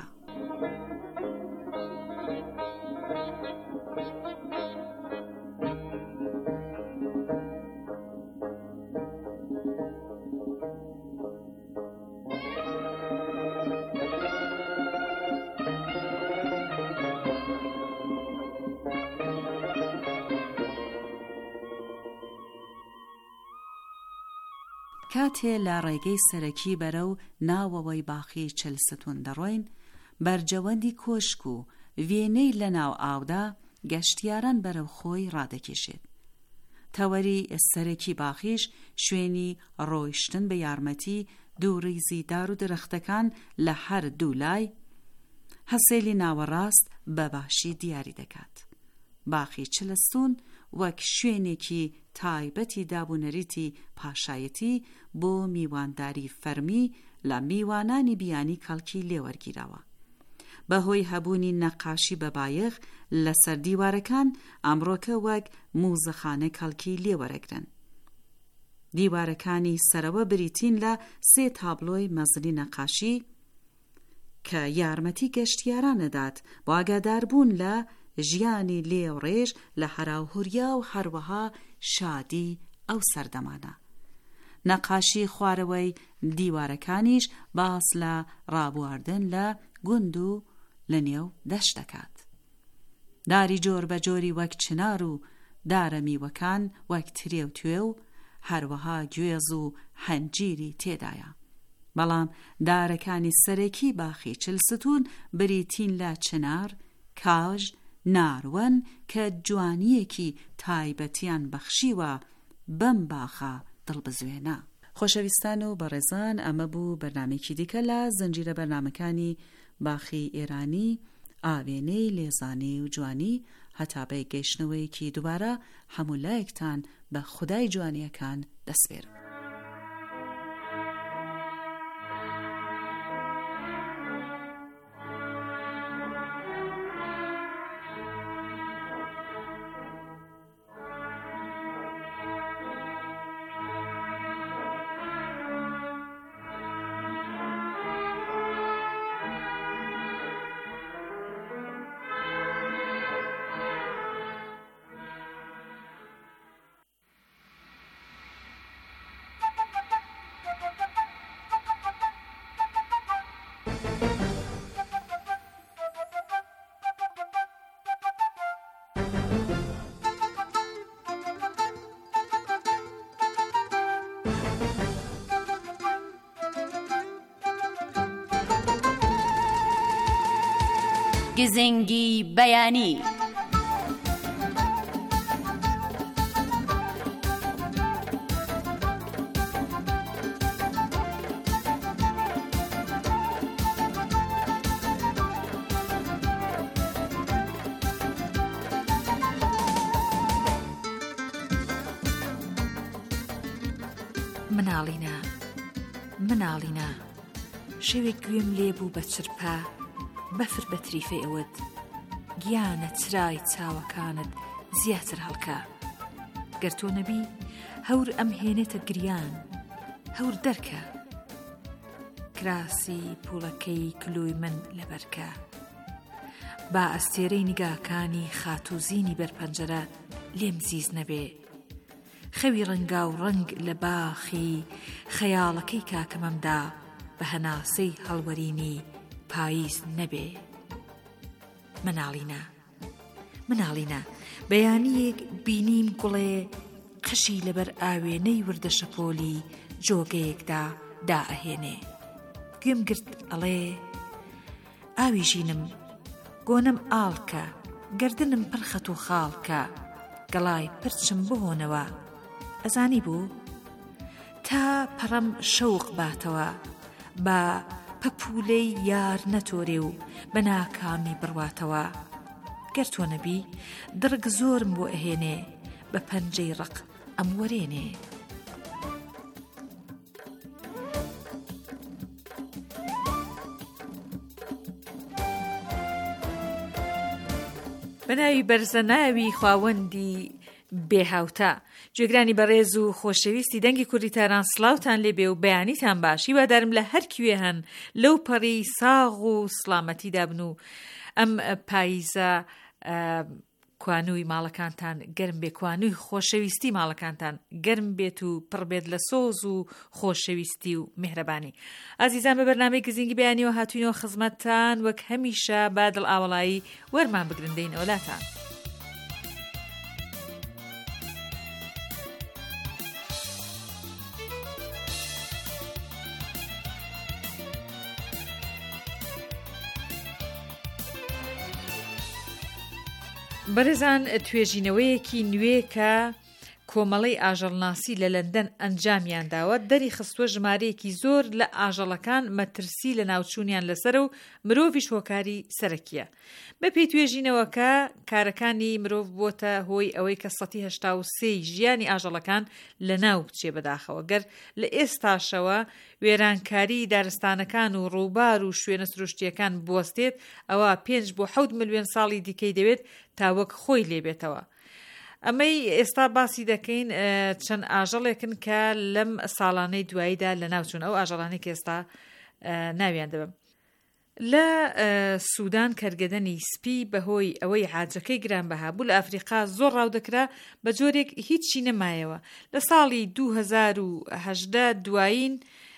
کاتێ لە ڕێگەی سەرەکی بەرەو ناوەوەی باخی 40 ستون دەڕۆین، بەرجەوەندی کۆشک و وێنەی لە ناو ئاودا گەشتیاران بەرەو خۆی ڕادەکێشێت. تەوەری سەرەکی باخیش شوێنی ڕۆیشتن بە یارمەتی دووڕیزی دار و درەختەکان لە هەر دوو لای هەسێلی ناوەڕاست بە باشی دیاری دەکات. باخی 40 ستون وەک شوێنێکی تایبەتی دابوونەریتی پاشایەتی بۆ میوانداری فەرمی لە میوانانی بیانی کەڵکی لێوەرگیراوە. بەهۆی هەبوونی نەقاشی بەبایەخ لەسەر دیوارەکان ئەمڕۆکە وەک موزەخانە کەڵکی لێوەرەگرن. دیوارەکانی سەرەوە بریتین لە 3 تابلۆی مەزنی نەقاشی کە یارمەتی گەشتیارانەدات بۆ ئاگاداربوون لە ژیانی لێوڕێژ لە هەراوهوریا و هەروەها شادی ئەو سەردەمانە. نەقاشی خوارەوەی دیوارەکانیش باس لە ڕابواردن لە گوند و لە نێو دەشت دەکات. داری جۆر بە جۆری وەک چنار و دارە میوەکان وەک ترێ و توێ و هەروەها گوێز و هەنجیری تێدایە. بەڵام دارەکانی سەرەکی باخی 40 ستون بریتین لە چنار، کاژ، ناروەن کە جوانیەکی تایبەتیان بەخشیوە بەم باخە دڵبەزوێنە. خۆشەویستان و بەڕێزان، ئەمە بوو بەرنامێکی دیکە لە زنجیرە بەرنامەکانی باخی ئێرانی، ئاوێنەی لێزانی و جوانی، هەتا بە گەیشتنەوەیەکی دووبارە هەموو لایەکتان بە خودای جوانیەکان دەسپێرم. گزنگی بەیانی. مناڵینە شەوێک گوێم لێ بوو بە چرپە بەفر بە تریفەی ئەوەت گیانە چرای چاوەکانت زیاتر هەڵکە گەر تۆ نەبی هەور ئەم هێنێتە گریان هەور دەرکە کراسی پوڵەکەی کلوی من لەبەرکە با ئەستێرەی نیگاکانی خاتوزینی بەرپەنجەرە لێم زیز نەبێ خەوی ڕەنگا و ڕەنگ لە باخی خەیاڵەکەی کاکەمەمدا بە هەناسەی هەڵوەرینی پاییز نەبێ مناڵینە بەیانیەک بینیم گوڵێ قەشی لەبەر ئاوێنەی وردە شەپۆلی جۆگەیەکدا دائەهێنێ گوێم گرت ئەڵێ ئاوی ژینم گۆنم ئاڵکە گەردنم پڕ خەت و خاڵکە گەڵای پرچم بهۆنەوە ئەزانی بوو تا پەڕەم شەوق باتەوە بە پەپولەی یار نەتۆرێ و بە ناکامی بڕواتەوە گەر تۆ نەبی دڕک زۆرم بۆ ئەهێنێ بە پەنجەی ڕق ئەم وەرێنێ بەناوی بەرزەناوی خواوەندی بێهاوتا گوێگرانی بەڕێز و خۆشەویستی دەنگی کوردیتاران سڵاوتان لێبێ و بەیانیتان باش هیوادارم لە هەر کوێ هەن لەو پەڕی ساغ و سڵامەتیدا بن و ئەم پاییزە کوانووی ماڵەکانتان گەرم بێ کوانووی خۆشەویستی ماڵەکانتان گەرم بێت و پڕ بێت لە سۆز و خۆشەویستی و میهرەبانی ئازیزان بە بەرنامەی گزینگی بەیانیەوە هاتوینەوە خزمەتتان وەک هەمیشە با دڵ ئاوەڵایی وەرمان بگرن ئەولاتان بەرەزان توێژینەوەیەکی نوێ کە کۆمەڵەی ئاژەڵناسی لە لەندەن ئەنجامیان داوە دەری خستووە ژمارەیەکی زۆر لە ئاژەڵەکان مەترسی لە ناوچوونیان لەسەر و مرۆڤیش هۆکاری سەرەکیە بە پێی توێژینەوەکە کارەکانی مرۆڤ بۆتە هۆی ئەوەی کە 183 ژیانی ئاژەڵەکان لە ناو بچێ بەداخەوە گەر لە ئێستاشەوە وێرانکاری دارستانەکان و ڕووبار و شوێنە سروشتیەکان بوەستێت ئەوە 5 بۆ 7 ملیۆن ساڵی دیکەی دەوێت تا وەک خۆی لێبێتەوە ئەمەی ئێستا باسی دەکەین چەند ئاژەڵێکن کە لەم ساڵانەی دواییدا لە ناوچوون ئەو ئاژەڵانەی کە ئێستا ناویان دەبم لە سوودان کەرگەدەنی سپی بەهۆی ئەوەی حاجەکەی گرانبەها بوو لە ئەفریقا زۆر ڕاودەکرا بە جۆرێک هیچی نەمایەوە لە ساڵی 2018 دوایین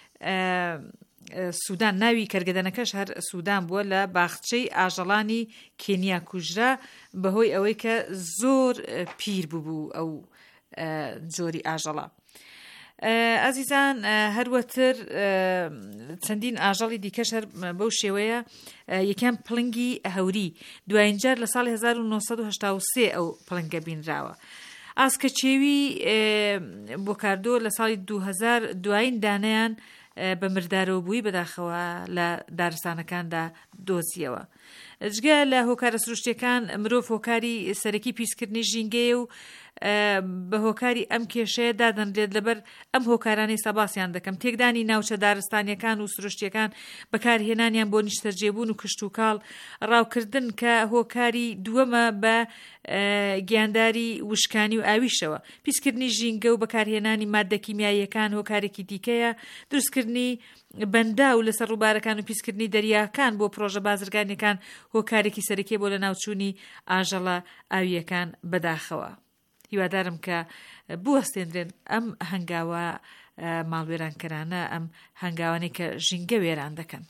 سوودان ناوی کەرگەدەنەکەش هەر سوودان بووە لە باخچەی ئاژەڵانی کێنیا کوژرا بەهۆی ئەوەی کە زۆر پیر بوو ئەو جۆری ئاژەڵە ئازیزان هەروەتر چەندین ئاژەڵی دیکەش هەر بەو شێوەیە یەکەم پڵنگی هەوری دوایین جار لە ساڵی 1983 ئەو پڵنگە بینراوە ئاسکەچێوی بۆ کاردۆ لە ساڵی 2000 دوایین دانیان بە مردارەوە بووی بەداخەوە لە دارستانەکاندا دۆزیەوە جگە لە هۆکارە سروشتیەکان مرۆڤ هۆکاری سەرەکی پیسکردنی ژینگەیە و بە هۆکاری ئەم کێشەیە دادەنرێت لەبەر ئەم هۆکارانی سەباسیان دەکەم تێکدانی ناوچە دارستانیەکان و سروشتیەکان بەکارهێنانیان بۆ نیشتەرجێبوون و کشت و کاڵ ڕاوکردن کە هۆکاری دووەمە بە گیانداری وشکانی و ئاویشەوە پیسکردنی ژینگە و بەکارهێنانی ماددە کیمیاییەکان هۆکارێکی دیکەیە دروستکردنی بەندا و لەسەر ڕووبارەکان و پیسکردنی دەریاکان بۆ پرۆژە بازرگانیەکان هۆکارێکی سەرەکی بۆ لە ناوچوونی ئاژەڵە ئاویەکان بەداخەوە هیوادارم کە بوەستێنرێن ئەم هەنگاوە ماڵوێرانکەرانە ئەم هەنگاوانەی کە ژینگە وێران دەکەن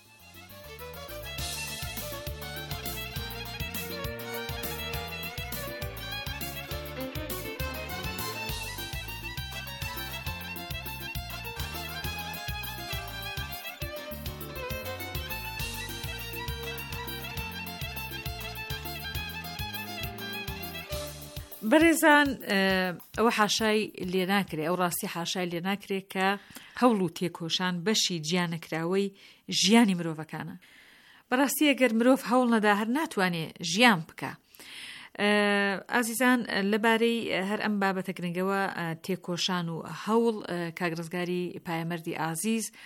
بەڕێزان ئەوە حاشای لێ ناکرێ ئەو ڕاستی حاشای لێ ناکرێت کە هەوڵ و تێکۆشان بەشی گیانەکراوەی ژیانی مرۆڤەکانە بەڕاستی ئەگەر مرۆڤ هەوڵ نەدا هەر ناتوانێت ژیان بکە ئازیزان لەبارەی هەر ئەم بابەتە گرنگەوە تێکۆشان و هەوڵ کاگرزگاری پایەمەردی ئازیز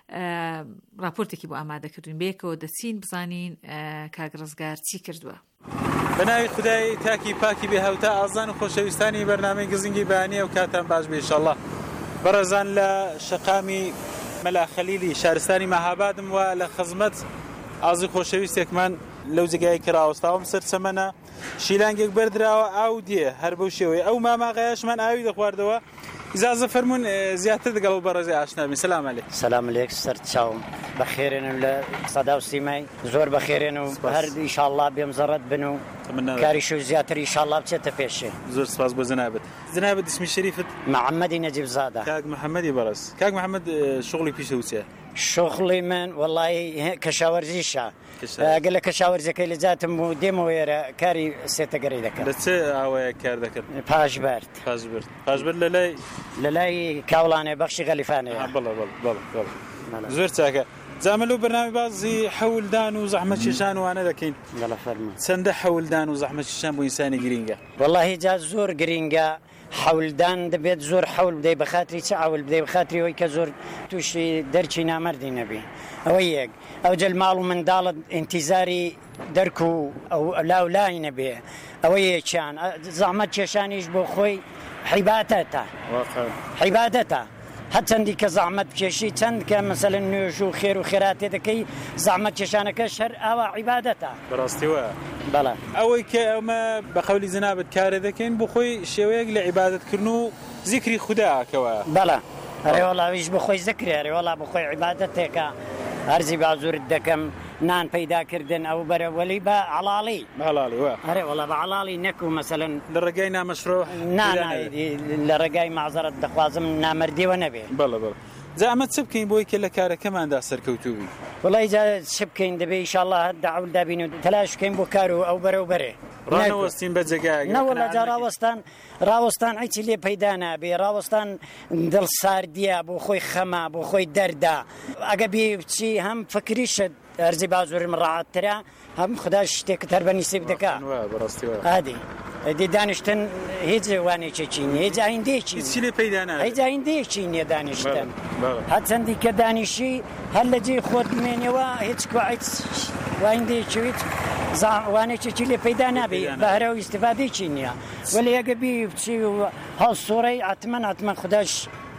راپۆرتێکی بۆ ئامادەکردوین بێکەوە دەچین بزانین کاک ڕزگار چی کردووە. بەناوی خودای تاکی پاکی بێ هەوتا ئازان و خۆشەویستانی بەرنامەی گزنگی بەیانیە و کاتان باش بێ ئینشەڵڵا. بەڕێزان لە شەقامی مەلا خەلیلی شارستانی مەهابادم و لە خزمەت ئازی خۆشەویستێکمان لەو جگای کراوەستاوم سەر چەمەنە شیلانگێک بەردراوە ئاو دێ هەر بەو شێوەیە ئەو ماماغایەشمان ئاوی دەخواردەوە. ئیجازە فەرموون زیاتر دەگەڵ بەڕێزی ئاشنا بین. سلام عەلەیک. سلام عەلەیک سەر چاوم بەخێرێن و لە سەدا و سیمای زۆر بەخێرێن و هەر ئینشاءڵڵا بێم زەڕەت بن و کاریش و زیاتر ئینشاءڵڵا بچێتە پێشێ. زۆر سپاس بۆ جەنابەت. جەنابەت اسمی شەریفت؟ محەممەدی نەجیب زادە. کاک محەممەدی بەڕێز. کاک محەممەد شغڵی پیشە چییە؟ شغڵی من وەڵی کەشاوەرزیشە. ئەگەر لە کەشاوەرزەکەی لە جاتم و دێمەوە ئێرە کاری سێتەگەڕی دەکەم. لە چێ ئاوەیە کار دەکرد؟ پاشبەرد. پاشبەرد لە لای کاوڵانێ بەخشی غەلیفانەیە. بەڵێ زۆر چاکە. جامە لەو بەرنامەی بازی حەولدان و زەحمەتکێشان وانە دەکەین. چەندە حەولدان و زەحمەتکێشان بۆ ئینسانی گرینگە؟ وەڵڵاهی جا زۆر گرینگە. حەولدان دەبێت زۆر حەول بدەی بە خاتری چ ئاول بدەی بە خاتری ئەوەی کە زۆر تووشی دەرچی نامەردی نەبی. ئەوە یەک. ئەو جەل ماڵ و منداڵت ئینتیزاری دەرک و ئەو لاولای نەبێ. ئەوە یەکیان. زەحمەت کێشانیش بۆ خۆی حیبادەتە. هەر چەندی کە زەحمەت بکێشی چەند کە مەسەلەن نوێژ و خێر و خێراتێ دەکەی زەحمەت کێشانەکەش هەر ئاوا عیبادەتە. بەڕاستیوە. بەڵێ. ئەوەی کە ئەمە بە قەولی جەنابەت کارە دەکەین بۆ خۆی شێوەیەک لە عیبادەتکردن و زیکری خوداکەوە. بەڵێ. هەرێوەڵاویش بە خۆی زکرێ هەرێوەڵا بە خۆی عیبادەتێکە. هەرزی بازوورت دەکەم نان پەیداکردن ئەو بەرەوەلی بە عەڵاڵی. هەرێ وەڵا بە عەڵاڵی نەکو مەسەلەن لە ڕێگای نامەشرۆع لە ڕێگای مەعزەرەت دەخوازم نامەردیەوە نەبێ. بەڵێ. جا ئەمە چ بکەین بۆی کە لە کارەکەماندا سەرکەوتوو بی؟ وەڵی جا چ بکەین دەبێ ئینشاءڵڵا هەر داعول دابین و تەلاش بکەین بۆ کار و ئەو بەرەوبەرێ. ڕانەوەستین بە جێگای نەوەڵا جا ڕاوەستان هیچی لێ پەیدا نابێ. ڕاوەستان دڵساردیە بۆ خۆی خەما بۆ خۆی دەردا. ئەگە بێ بچی هەم فکریشت هەرزی بازوورم ڕاحەتترە هەم خودداش شتێکت هەر بەنیسیب دەکا. عادی دی دانیشتن هیچ وانێکێکی نیە هیچ ئایندێکی لێ پەیدا نابێ. هیچ ئایندەیەکی نییە دانیشتن. هەر چەندی کە دانیشی هەر لە جێ خۆت بمێنەوە هیچ ئایندەیەکی هیچ وانێکێکی لێ پەیدا نابێ بە هەرەوە ئیستیفادەیەکی نییە. وەلی ئەگە بی بچی و هەڵسوڕەی ئەتمەن خودداش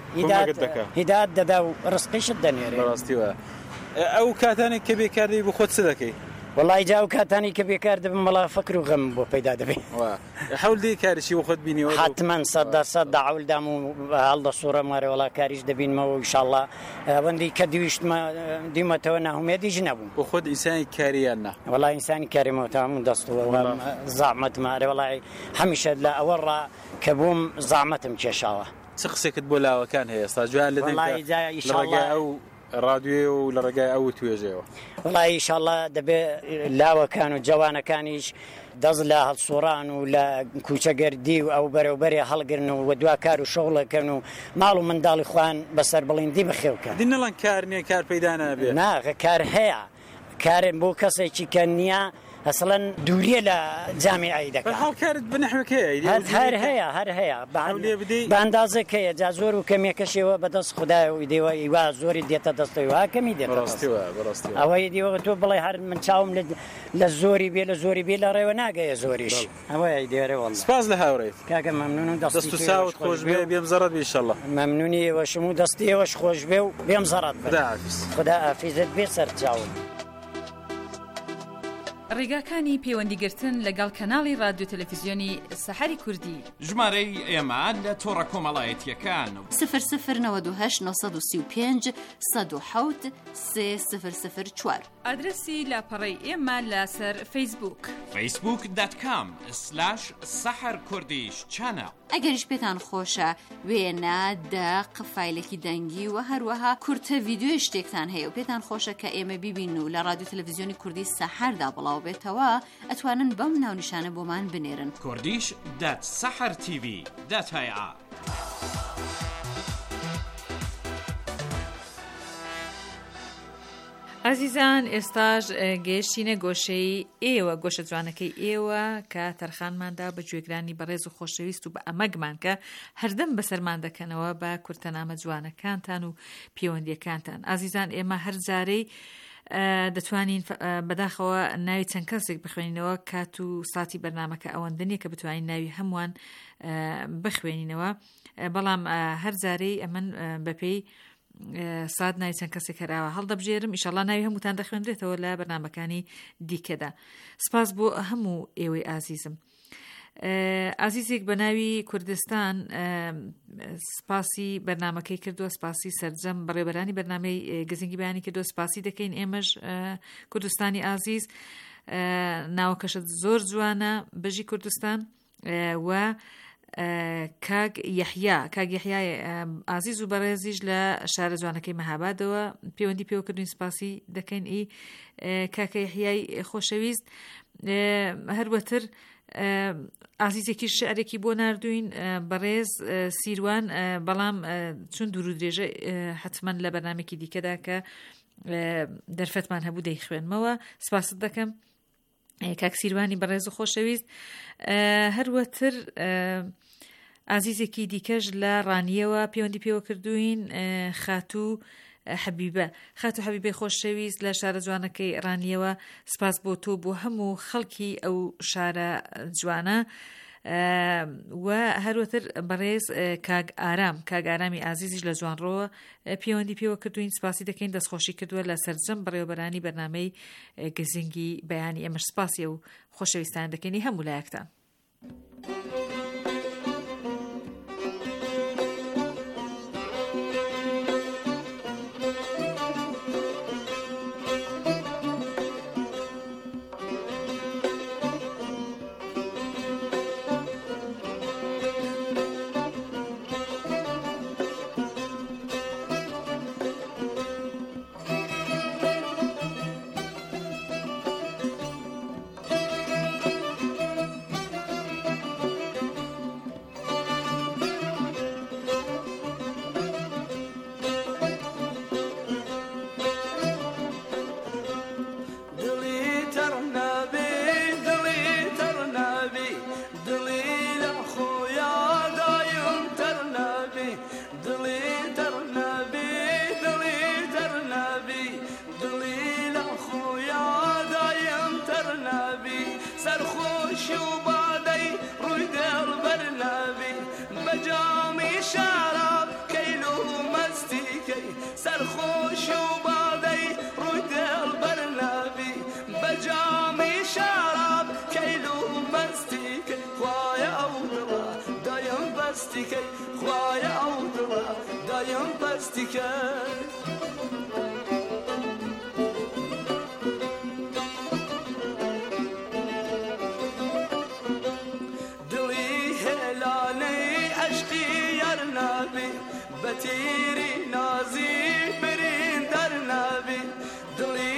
هیدات دەدا و ڕزقیشت دەنێرێ. بەڕاستیوە. ئەو کاتانێک کە بێکاردەی بۆ خۆت چ دەکەی؟ وەڵی جا و کاتانی کە بێکار دەبم مەڵا فەکر و غەم بۆ پەیدا دەبێ. حەولدەی کاریشی بۆ خۆت بینیەوە؟ حتمەن 100% داعولدام و هەڵدەسوڕە مارە وەڵا کاریش دەبینمەوە ئینشاءڵڵا ئەوەندی کە دیمەتەوە ناهومێدیش نەبووم. بۆ خۆت ئینسانی کاریان نا؟ وەڵا ئینسانی کاریمەوە تامون دەستەوە زەحمەت مارە وەڵی هەمیشە لە ئەوەڕا کە بووم زەحمەتم کێشاوە. چ قسێکت بۆ لاوەکان هەیە ئێستا جوان لە ڕێگای ئەو ڕادیۆ و لە ڕێگای ئەو توێژەوە؟ وەڵی ئینشاءڵڵا دەبێ لاوەکان و جوانەکانیش دەست لە هەڵسوڕان و لە کوچەگەردی و ئەو بەرەوبەرێ هەڵگرن و دوا کار و شغڵەکەن و ماڵ و منداڵی خوان بەسەر بڵیندی بخێوکەن. دی نەڵەن کار نییە کار پەیدا نابێ. ناغە کار هەیە. کارن بۆ کەسێکی کە نییە ئەسڵەن دووریە لە جامیعی دەکات. هەڵکارت بنەحوەکەیە هەر هەیە بە ئەندازەکەیە جا زۆر و کەمێکەشەوە بەدەست خوددای و ئیدەوە ئیوا زۆری دێتە دەستەوە وا کەمی دێت. ئەوەی دیوە تۆ بڵێ هەر من چاوم لە زۆری بێ لە زۆری بێ لە ڕێوە ناگەیە زۆریش. ئەوەی دیێرەوە. سپاس لە هاوڕێیت. کاکە مەمنون و دەست و ساوت خۆش بێ بێم زەڕەت بێ ئینشاءڵڵا. مەمنونی ئێوەشم و دەستی ئێوەش خۆش بێ و بێم زەڕەت بێ. خوددا ئافیزت بێ سەر چاوم. ڕێگاکانی پەیوەندیگرتن لەگەڵ کەناڵی رادیۆ تەلەڤیزیۆنی سەحەری کوردی ژمارەی ئێمە لە تۆڕە کۆمەڵایەتیەکان 0098 935 107 3004 ئادرسی لاپەڕەی ئێمە لەسەر فەیسبووک facebook.com/saharkurdish-channel. ئەگەریش پێتان خۆشە وێنە دەق فایلێکی دەنگی و هەروەها کورتە ڤیدیۆی شتێکتان هەیە و پێتان خۆشە کە ئێمە بیبین و لە رادیۆ تەلەڤیزیۆنی کوردی سەحەردا بڵاو بێتەوە ئەتوانن بەم ناونیشانە بۆمان بنێرن. kurdish.sahartv.ir. ئازیزان ئێستاش گەیشتینە گۆشەی ئێوە گۆشە جوانەکەی ئێوە کە تەرخانماندا بە گوێگرانی بەڕێز و خۆشەویست و بە ئەمەگمان کە هەردەم بەسەرمان دەکەنەوە بە کورتەنامە جوانەکانتان و پەیوەندیەکانتان. ئازیزان ئێمە هەر جارەی دەتوانین بەداخەوە ناوی چەند کەسێک بخوێنینەوە کات و ساتی بەرنامەکە ئەوەندە نیە کە بتوانین ناوی هەمووان بخوێنینەوە، بەڵام هەر جارەی ئەمن بەپێی ساد ناوی چەند کەسێک هەراوە هەڵدەبژێرم، ئیشەڵڵا ناوی هەمووتان دەخوێنرێتەوە لە بەرنامەکانی دیکەدا. سپاس بۆ هەموو ئێوەی ئازیزم. ئازیزێک بە ناوی کوردستان سپاسی بەرنامەکەی کردووە، سپاسی سەرجەم بەڕێبەرانی بەرنامەی گزنگی بەیانی کردووە، سپاسی دەکەین ئێمەش کوردستانی ئازیز. ناوەکەشت زۆر جوانە بەژی کوردستان و کاگ یحیای ئازیز و بەڕێزیش لە شارە جوانەکەی مەهابادەوە پەیوەندی پێوە کردوین، سپاسی دەکەین ئی کاکە یحیای خۆشەویست. هەروەتر ئازیزێکی شعرێکی بۆ ناردوین بەڕێز سیروان، بەڵام چون دوور و درێژە حتمما لە بەرنامێکی دیکەدا کە دەرفەتمان هەبوو دەیخوێنمەوە. سپاست دەکەم کاک سیروانی بەڕێز و خۆشەویست. هەروەتر ئازیزێکی دیکەش لە ڕانیەوە پەیوەندی پێوە کردوین، خاتوو حەبیبەی خۆشەویست لە شارە جوانەکەی ڕانیەوە. سپاس بۆ تۆ بۆ هەموو خەڵکی ئەو شارە جوانە. و هەروەتر بەڕێز کاگ ئارامی ئازیزیش لە جوانڕۆوە پەیوەندی پێوە کردوین، سپاسی دەکەین دەستخۆشی کردووە لە سەرجەم بەڕێوەبەرانی بەرنامەی گزنگی بەیانی. ئێمەش سپاسی و خۆشەویستان دەکەینی هەموو لایەکتان. بەتیری نازی برین دەرنابی، دڵی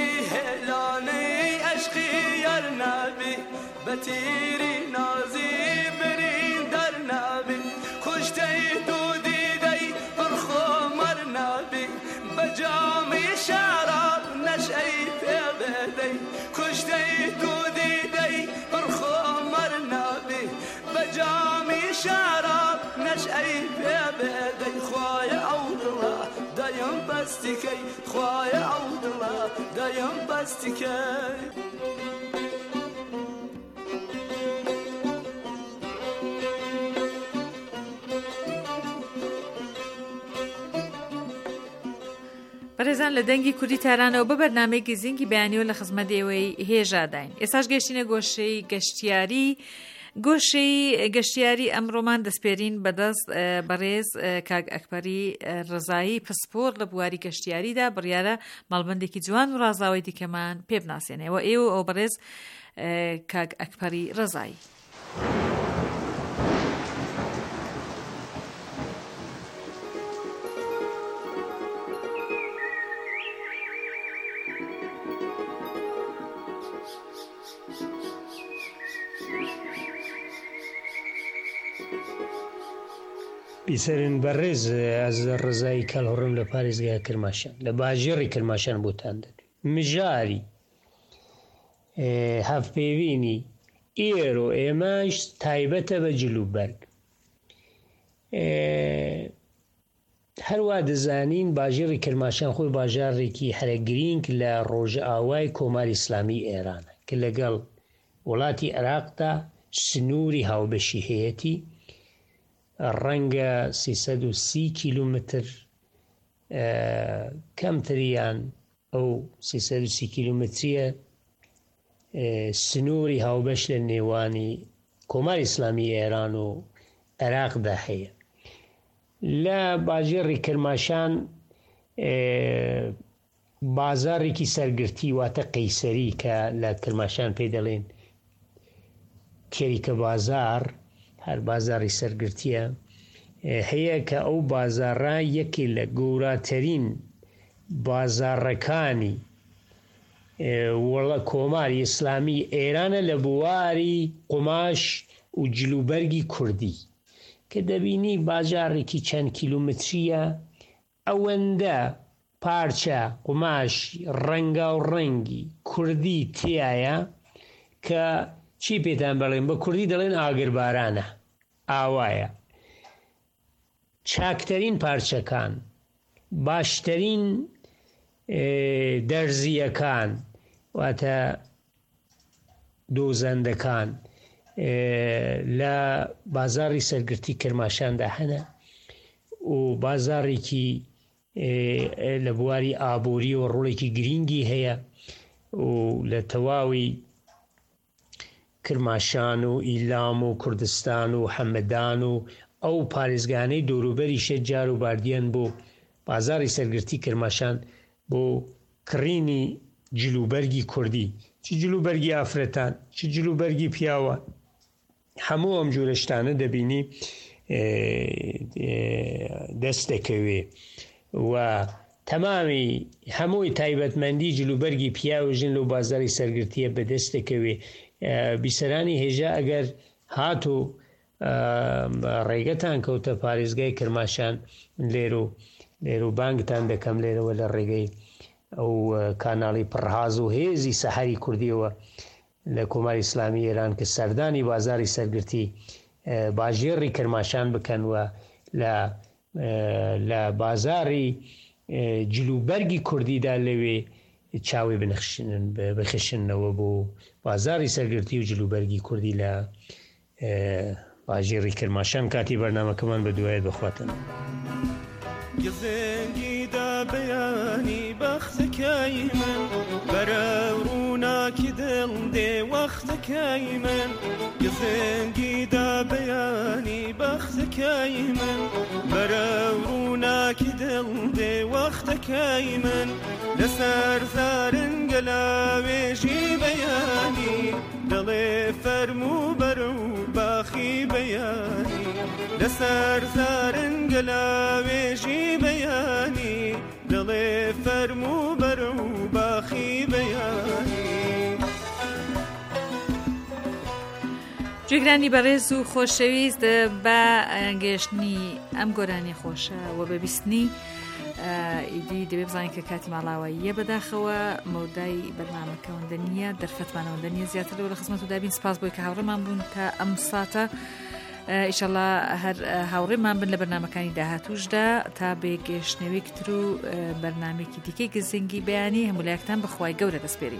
هێلانەی عەشقی یار نابی، بەتیری نازی برین دەرنابی، کوشتەی دوو دیدەی پڕخۆمەر نابی، بە جامی شاراب نەشئەی پێ بێدەی، کوشتەی دوو دیدەی پڕخۆمەر نابی، بە جامی شاراب نەشئەی پێ بێدەی، خوایە ئەو دڵە دەیم بەستیکەی، خوایە ئەو دڵە دەیم بەستیکەی. بەڕێزان لە دەنگی کوردی تارانەوە بە بەرنامەی گزینگی بەیانیەوە لە خزمەت ئێوەی هێژاداین. ئێستاش گەشتینە گۆشەی گەشتیاری ئەمڕۆمان دەستپێرین بەدەست بەڕێز کاگ ئەکبەری ڕزایی پسپۆر لە بواری گەشتیاریدا بڕیارە ماڵبەندێکی جوان و ڕازاوی دیکەمان پێ بناسیێنەوە. ئێوە ئەو بەڕێز کاگ ئەکبەری ڕزایی. بیسەرین بەڕێز ئەز ڕزایی کەڵهڕم لە پارێزگای کرماشان لە باژێڕی کرماشان بۆتان دەدوێت. مژاری هەفپێوینی ئێرۆ ئێمەش تایبەتە بە جلوبەرگ. هەروە دەزانین باژێڕی کرماشان خۆی باژارێکی هەرەگرینگ لە ڕۆژئاوای کۆماری ئیسلامی ئێرانە کە لەگەڵ وڵاتی عێراقدا سنووری هاوبەشی هەیەتی ڕەنگە 330 کیلومتر کەمتریان ئەو 330 کیلومتریە سنووری هاوبەش لە نێوانی کۆماری ئیسلامی ئێران و عێراقدا هەیە. لە باژێڕی کرماشان بازارێکی سەرگرتی واتە قەیسەری کە لە کرماشان پێی دەڵێن کێریکە بازار، هەر بازاری سەرگرتیە هەیە کە ئەو بازارە یەکێ لە گەوراترین بازارەکانی وڵە کۆماری ئیسلامی ئێرانە لە بواری قوماش و جلوبەرگی کوردی کە دەبینی باژارێکی چەند کیلومتریە ئەوەندە پارچە قوماش ڕەنگا و ڕەنگی کوردی تایە کە چی پێتان بەڵێن بە کوردی دەڵێن ئاگربارانە ئاوایە. چاکترین پارچەکان، باشترین دەرزیەکان واتە دۆزەندەکان لە بازاری سەرگرتی کرماشاندا هەنە و بازارێکی لە بواری ئابووری و ڕۆڵێکی گرینگی هەیە و لە تەواوی کرماشان و ئیلام و کوردستان و حەمەدان و ئەو پارێزگانەی دەوروبەری شەجار و باردیان بۆ بازاری سەرگرتی کرماشان بۆ کڕینی جلوبەرگی کوردی، چ جلوبەرگی ئافرەتان، چ جلوبەرگی پیاوە، هەموو ئەم جۆرە شتانە دەبینی دەست دەکەوێ و تەمامی هەمووی تایبەتمەندی جلوبەرگی پیاوژن لەو بازاری سەرگرتیە بەدەست دەکەوێ. بیسەرانی هێژە ئەگەر هات و ڕێگەتان کەوتە پارێزگای کرماشان لێرە و بانگتان دەکەم لێرەوە لە ڕێگەی ئەو کاناڵی پڕهاز و هێزی سەحەری کوردیەوە لە کۆماری ئیسلامی ئێران کە سەردانی بازاری سەرگرتی باژێڕی کرماشان بکەن و لە بازاری جلوبەرگی کوردیدا لەوێ چاوی بخشنەوە بۆ بازاری سەرگرتی و جلوبەرگی کوردی لە باژێڕی کرماشان. کاتی بەرنامەکەمان بە دوایت بخواتن. گزنگیدا بەیانی بەختەکەی من بەرە ڕووناکی دڵ دێ وەختەکەی من گزنگیدا بەیانی بەختەکەی من بەرە ڕووناکی دڵ دێ وەختەکەی من لەسەر زارنگە لاوێژی بەیانی دڵێ فەرموو بەرە و باخی بەیانی لەسەر زارنگە لاوێژی بەیانی دڵێ فەرموو بەرە و باخی بەیانی. جێگرانی بەڕێز و خۆشەویست بە گەشتنی ئەم گۆرانی خۆشە و بەبیستنی ئیدی دەبێ بزانین کە کاتی ماڵاواییە بەداخەوە مەودای بەرنامەکەوەندە نییە دەرفەتمانەوەندە نییە زیاتر لەوە لە خزمەت و دابین. سپاس بۆی کە هاوڕێمان بوون کە ئەم ساتە ئیشەڵا هەر هاوڕێمان بن لە بەرنامەکانی داهاتووشدا تا بێگەشتنەوەی کتر و بەرنامێکی دیکەی گزنگی بەیانی هەمولایەکتان بەخوای گەورە دەسپێری.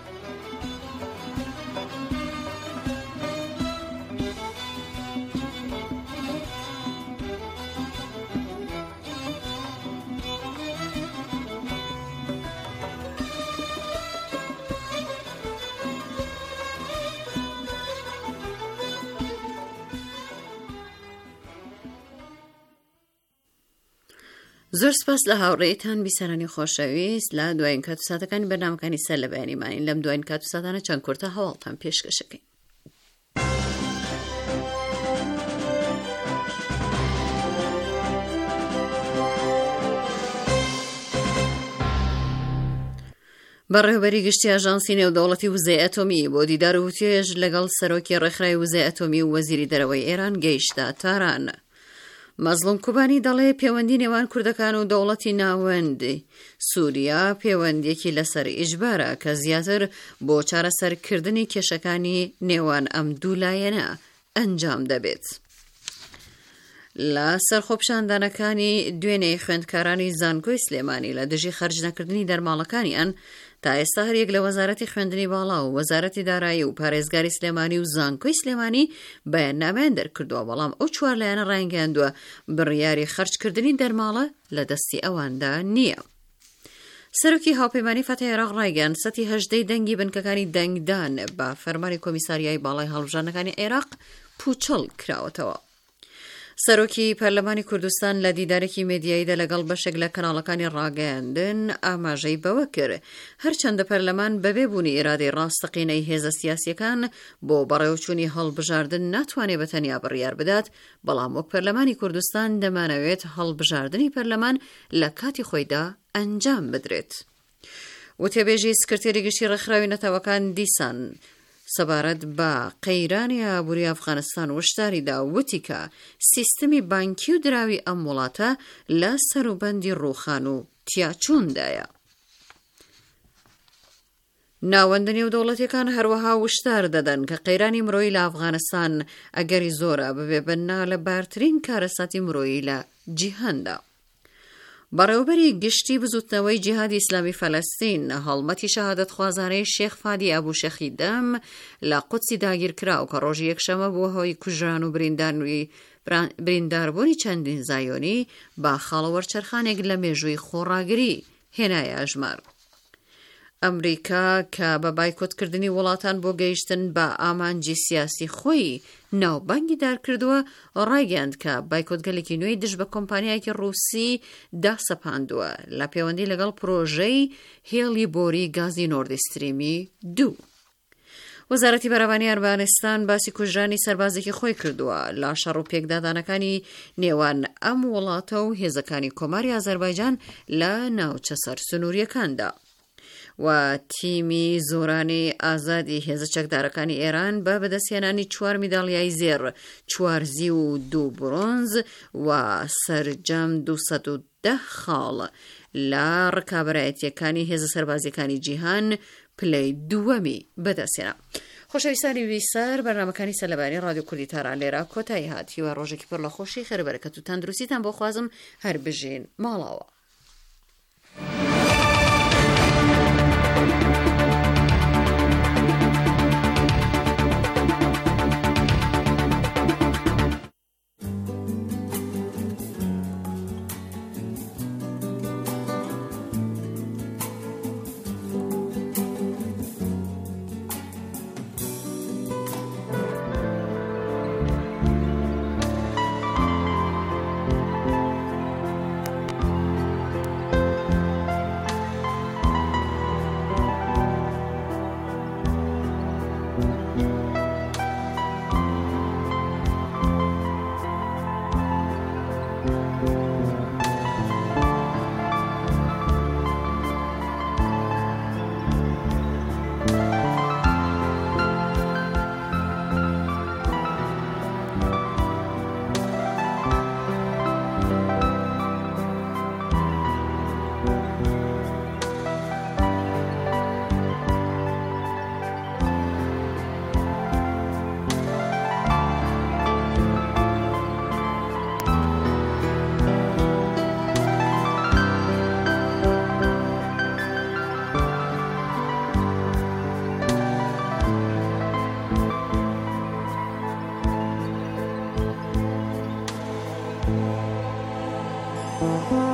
زۆر سپاس لە هاوڕێیتان بیسەرانی خۆشەویست لە دوایین کات و ساتەکانی بەرنامەکانی سەر لە بەیانیمانین. لەم دوایین کات و ساتانە چەند کورتە هەواڵتان پێشکەشەکەین. بەڕێوەبەری گشتی ئاژانسی نێودەوڵەتی وزەی ئەتۆمی بۆ دیدار و توێژ لەگەڵ سەرۆکی ڕێکخراوی وزەی ئەتۆمی و وەزیری دەرەوەی ئێران گەیشتە تاران. مەزلوم کوبانی دەڵێ پەیوەندی نێوان کوردەکان و دەوڵەتی ناوەندی سووریا پەیوەندیەکی لەسەر ئیجبارە کە زیاتر بۆ چارەسەرکردنی کێشەکانی نێوان ئەم دوو لایەنە ئەنجام دەبێت. لە سەرخۆپشاندانەکانی دوێنێ خوێندکارانی زانکۆی سلێمانی لە دژی خەرجنەکردنی دەرماڵەکانیان تا ئێستا هەریەک لە وەزارەتی خوێندنی باڵا و وەزارەتی دارایی و پارێزگاری سلێمانی و زانکۆی سلێمانی بەیاننامەیان دەرکردووە، بەڵام ئەو چوار لایەنە ڕاینگەیاندووە بڕیاری خەرجکردنی دەرماڵە لە دەستی ئەواندا نییە. سەرۆکی هاوپەیمانی فەتەی عێراق ڕایگەیاند سەتی 18 دەنگی بنکەکانی دەنگدان بە فەرمانی کۆمیساریای باڵای هەڵبژاردنەکانی عێراق پوچەڵ کراوەتەوە. سەرۆکی پەرلەمانی کوردستان لە دیدارێکی مێدیاییدا لەگەڵ بەشێک لە کەناڵەکانی ڕاگەیاندن ئاماژەی بەوە کرد هەرچەندە پەرلەمان بەبێ بوونی ئێرادەی ڕاستەقینەی هێزە سیاسیەکان بۆ بەڕێوەچوونی هەڵبژاردن ناتوانێت بەتەنیا بڕیار بدات، بەڵام وەک پەرلەمانی کوردستان دەمانەوێت هەڵبژاردنی پەرلەمان لە کاتی خۆیدا ئەنجام بدرێت. وتێبێژی سکرتێری گشتی ڕێکخراوی نەتەوەکان دیسان سەبارەت بە قەیرانی ئابووری ئەفغانستان وشداریدا وتی کە سیستەمی بانکی و دراوی ئەم وڵاتە لە سەروبەندی ڕووخان و تیاچووندایە. ناوەندە نێودەوڵەتیەکان هەروەها وشدار دەدەن کە قەیرانی مرۆیی لە ئەفغانستان ئەگەری زۆرە ببێ بەنا لە بارترین کارەساتی مرۆیی لە جیهاندا. بەڕێوەبەری گشتی بزوتنەوەی جیهادی ئیسلامی فەلەستین هەڵمەتی شەهادەت خوازانەی شێخ فادی ئەبوشەخی دەم لە قودسی داگیرکراو کە ڕۆژی یەکشەمە بووە هۆی کوژران و برینداربوونی چەندین زایۆنی با خاڵەوەرچەرخانێک لە مێژووی خۆڕاگری هێنایە ئەژمار. ئەمریکا کە بە بایکۆتکردنی وڵاتان بۆ گەیشتن بە ئامانجی سیاسی خۆی ناوبانگی دارکردووە، ڕایگەیاند کە بایکۆتگەلێکی نوێی دژ بە کۆمپانیایەکی ڕووسی داسەپاندووە لە پەیوەندی لەگەڵ پرۆژەی هێڵی بۆری گازی نۆردستریمی 2. وەزارەتی بەڕێوانی ئەرمەنستان باسی کوژرانی سەربازێکی خۆی کردووە لە شەڕ و پێکدادانەکانی نێوان ئەم وڵاتە و هێزەکانی کۆماری ئازەربایجان لە ناوچە سەر سنووریەکاندا. و تیمی زۆرانی ئازادی هێزە چەکدارەکانی ئێران بە بەدەستهێنانی 4 میداڵیای زێر، 4 زی و 2 برۆنز و سەرجەم 210 خاڵ لە ڕکابەرایەتیەکانی هێزە سەربازیەکانی جیهان پلەی دووەمی بەدەستهێنا. خۆشەویستانی ویسەر بەرنامەکانی سەلەبانی رادیۆ کوردی تاران لێرە کۆتایی هاتیوە. ڕۆژێکی پڕ لە خۆشی خێربەرەکەت و تەندروستیتان بۆ خوازم هەر بژین ماڵاوە. Thank you.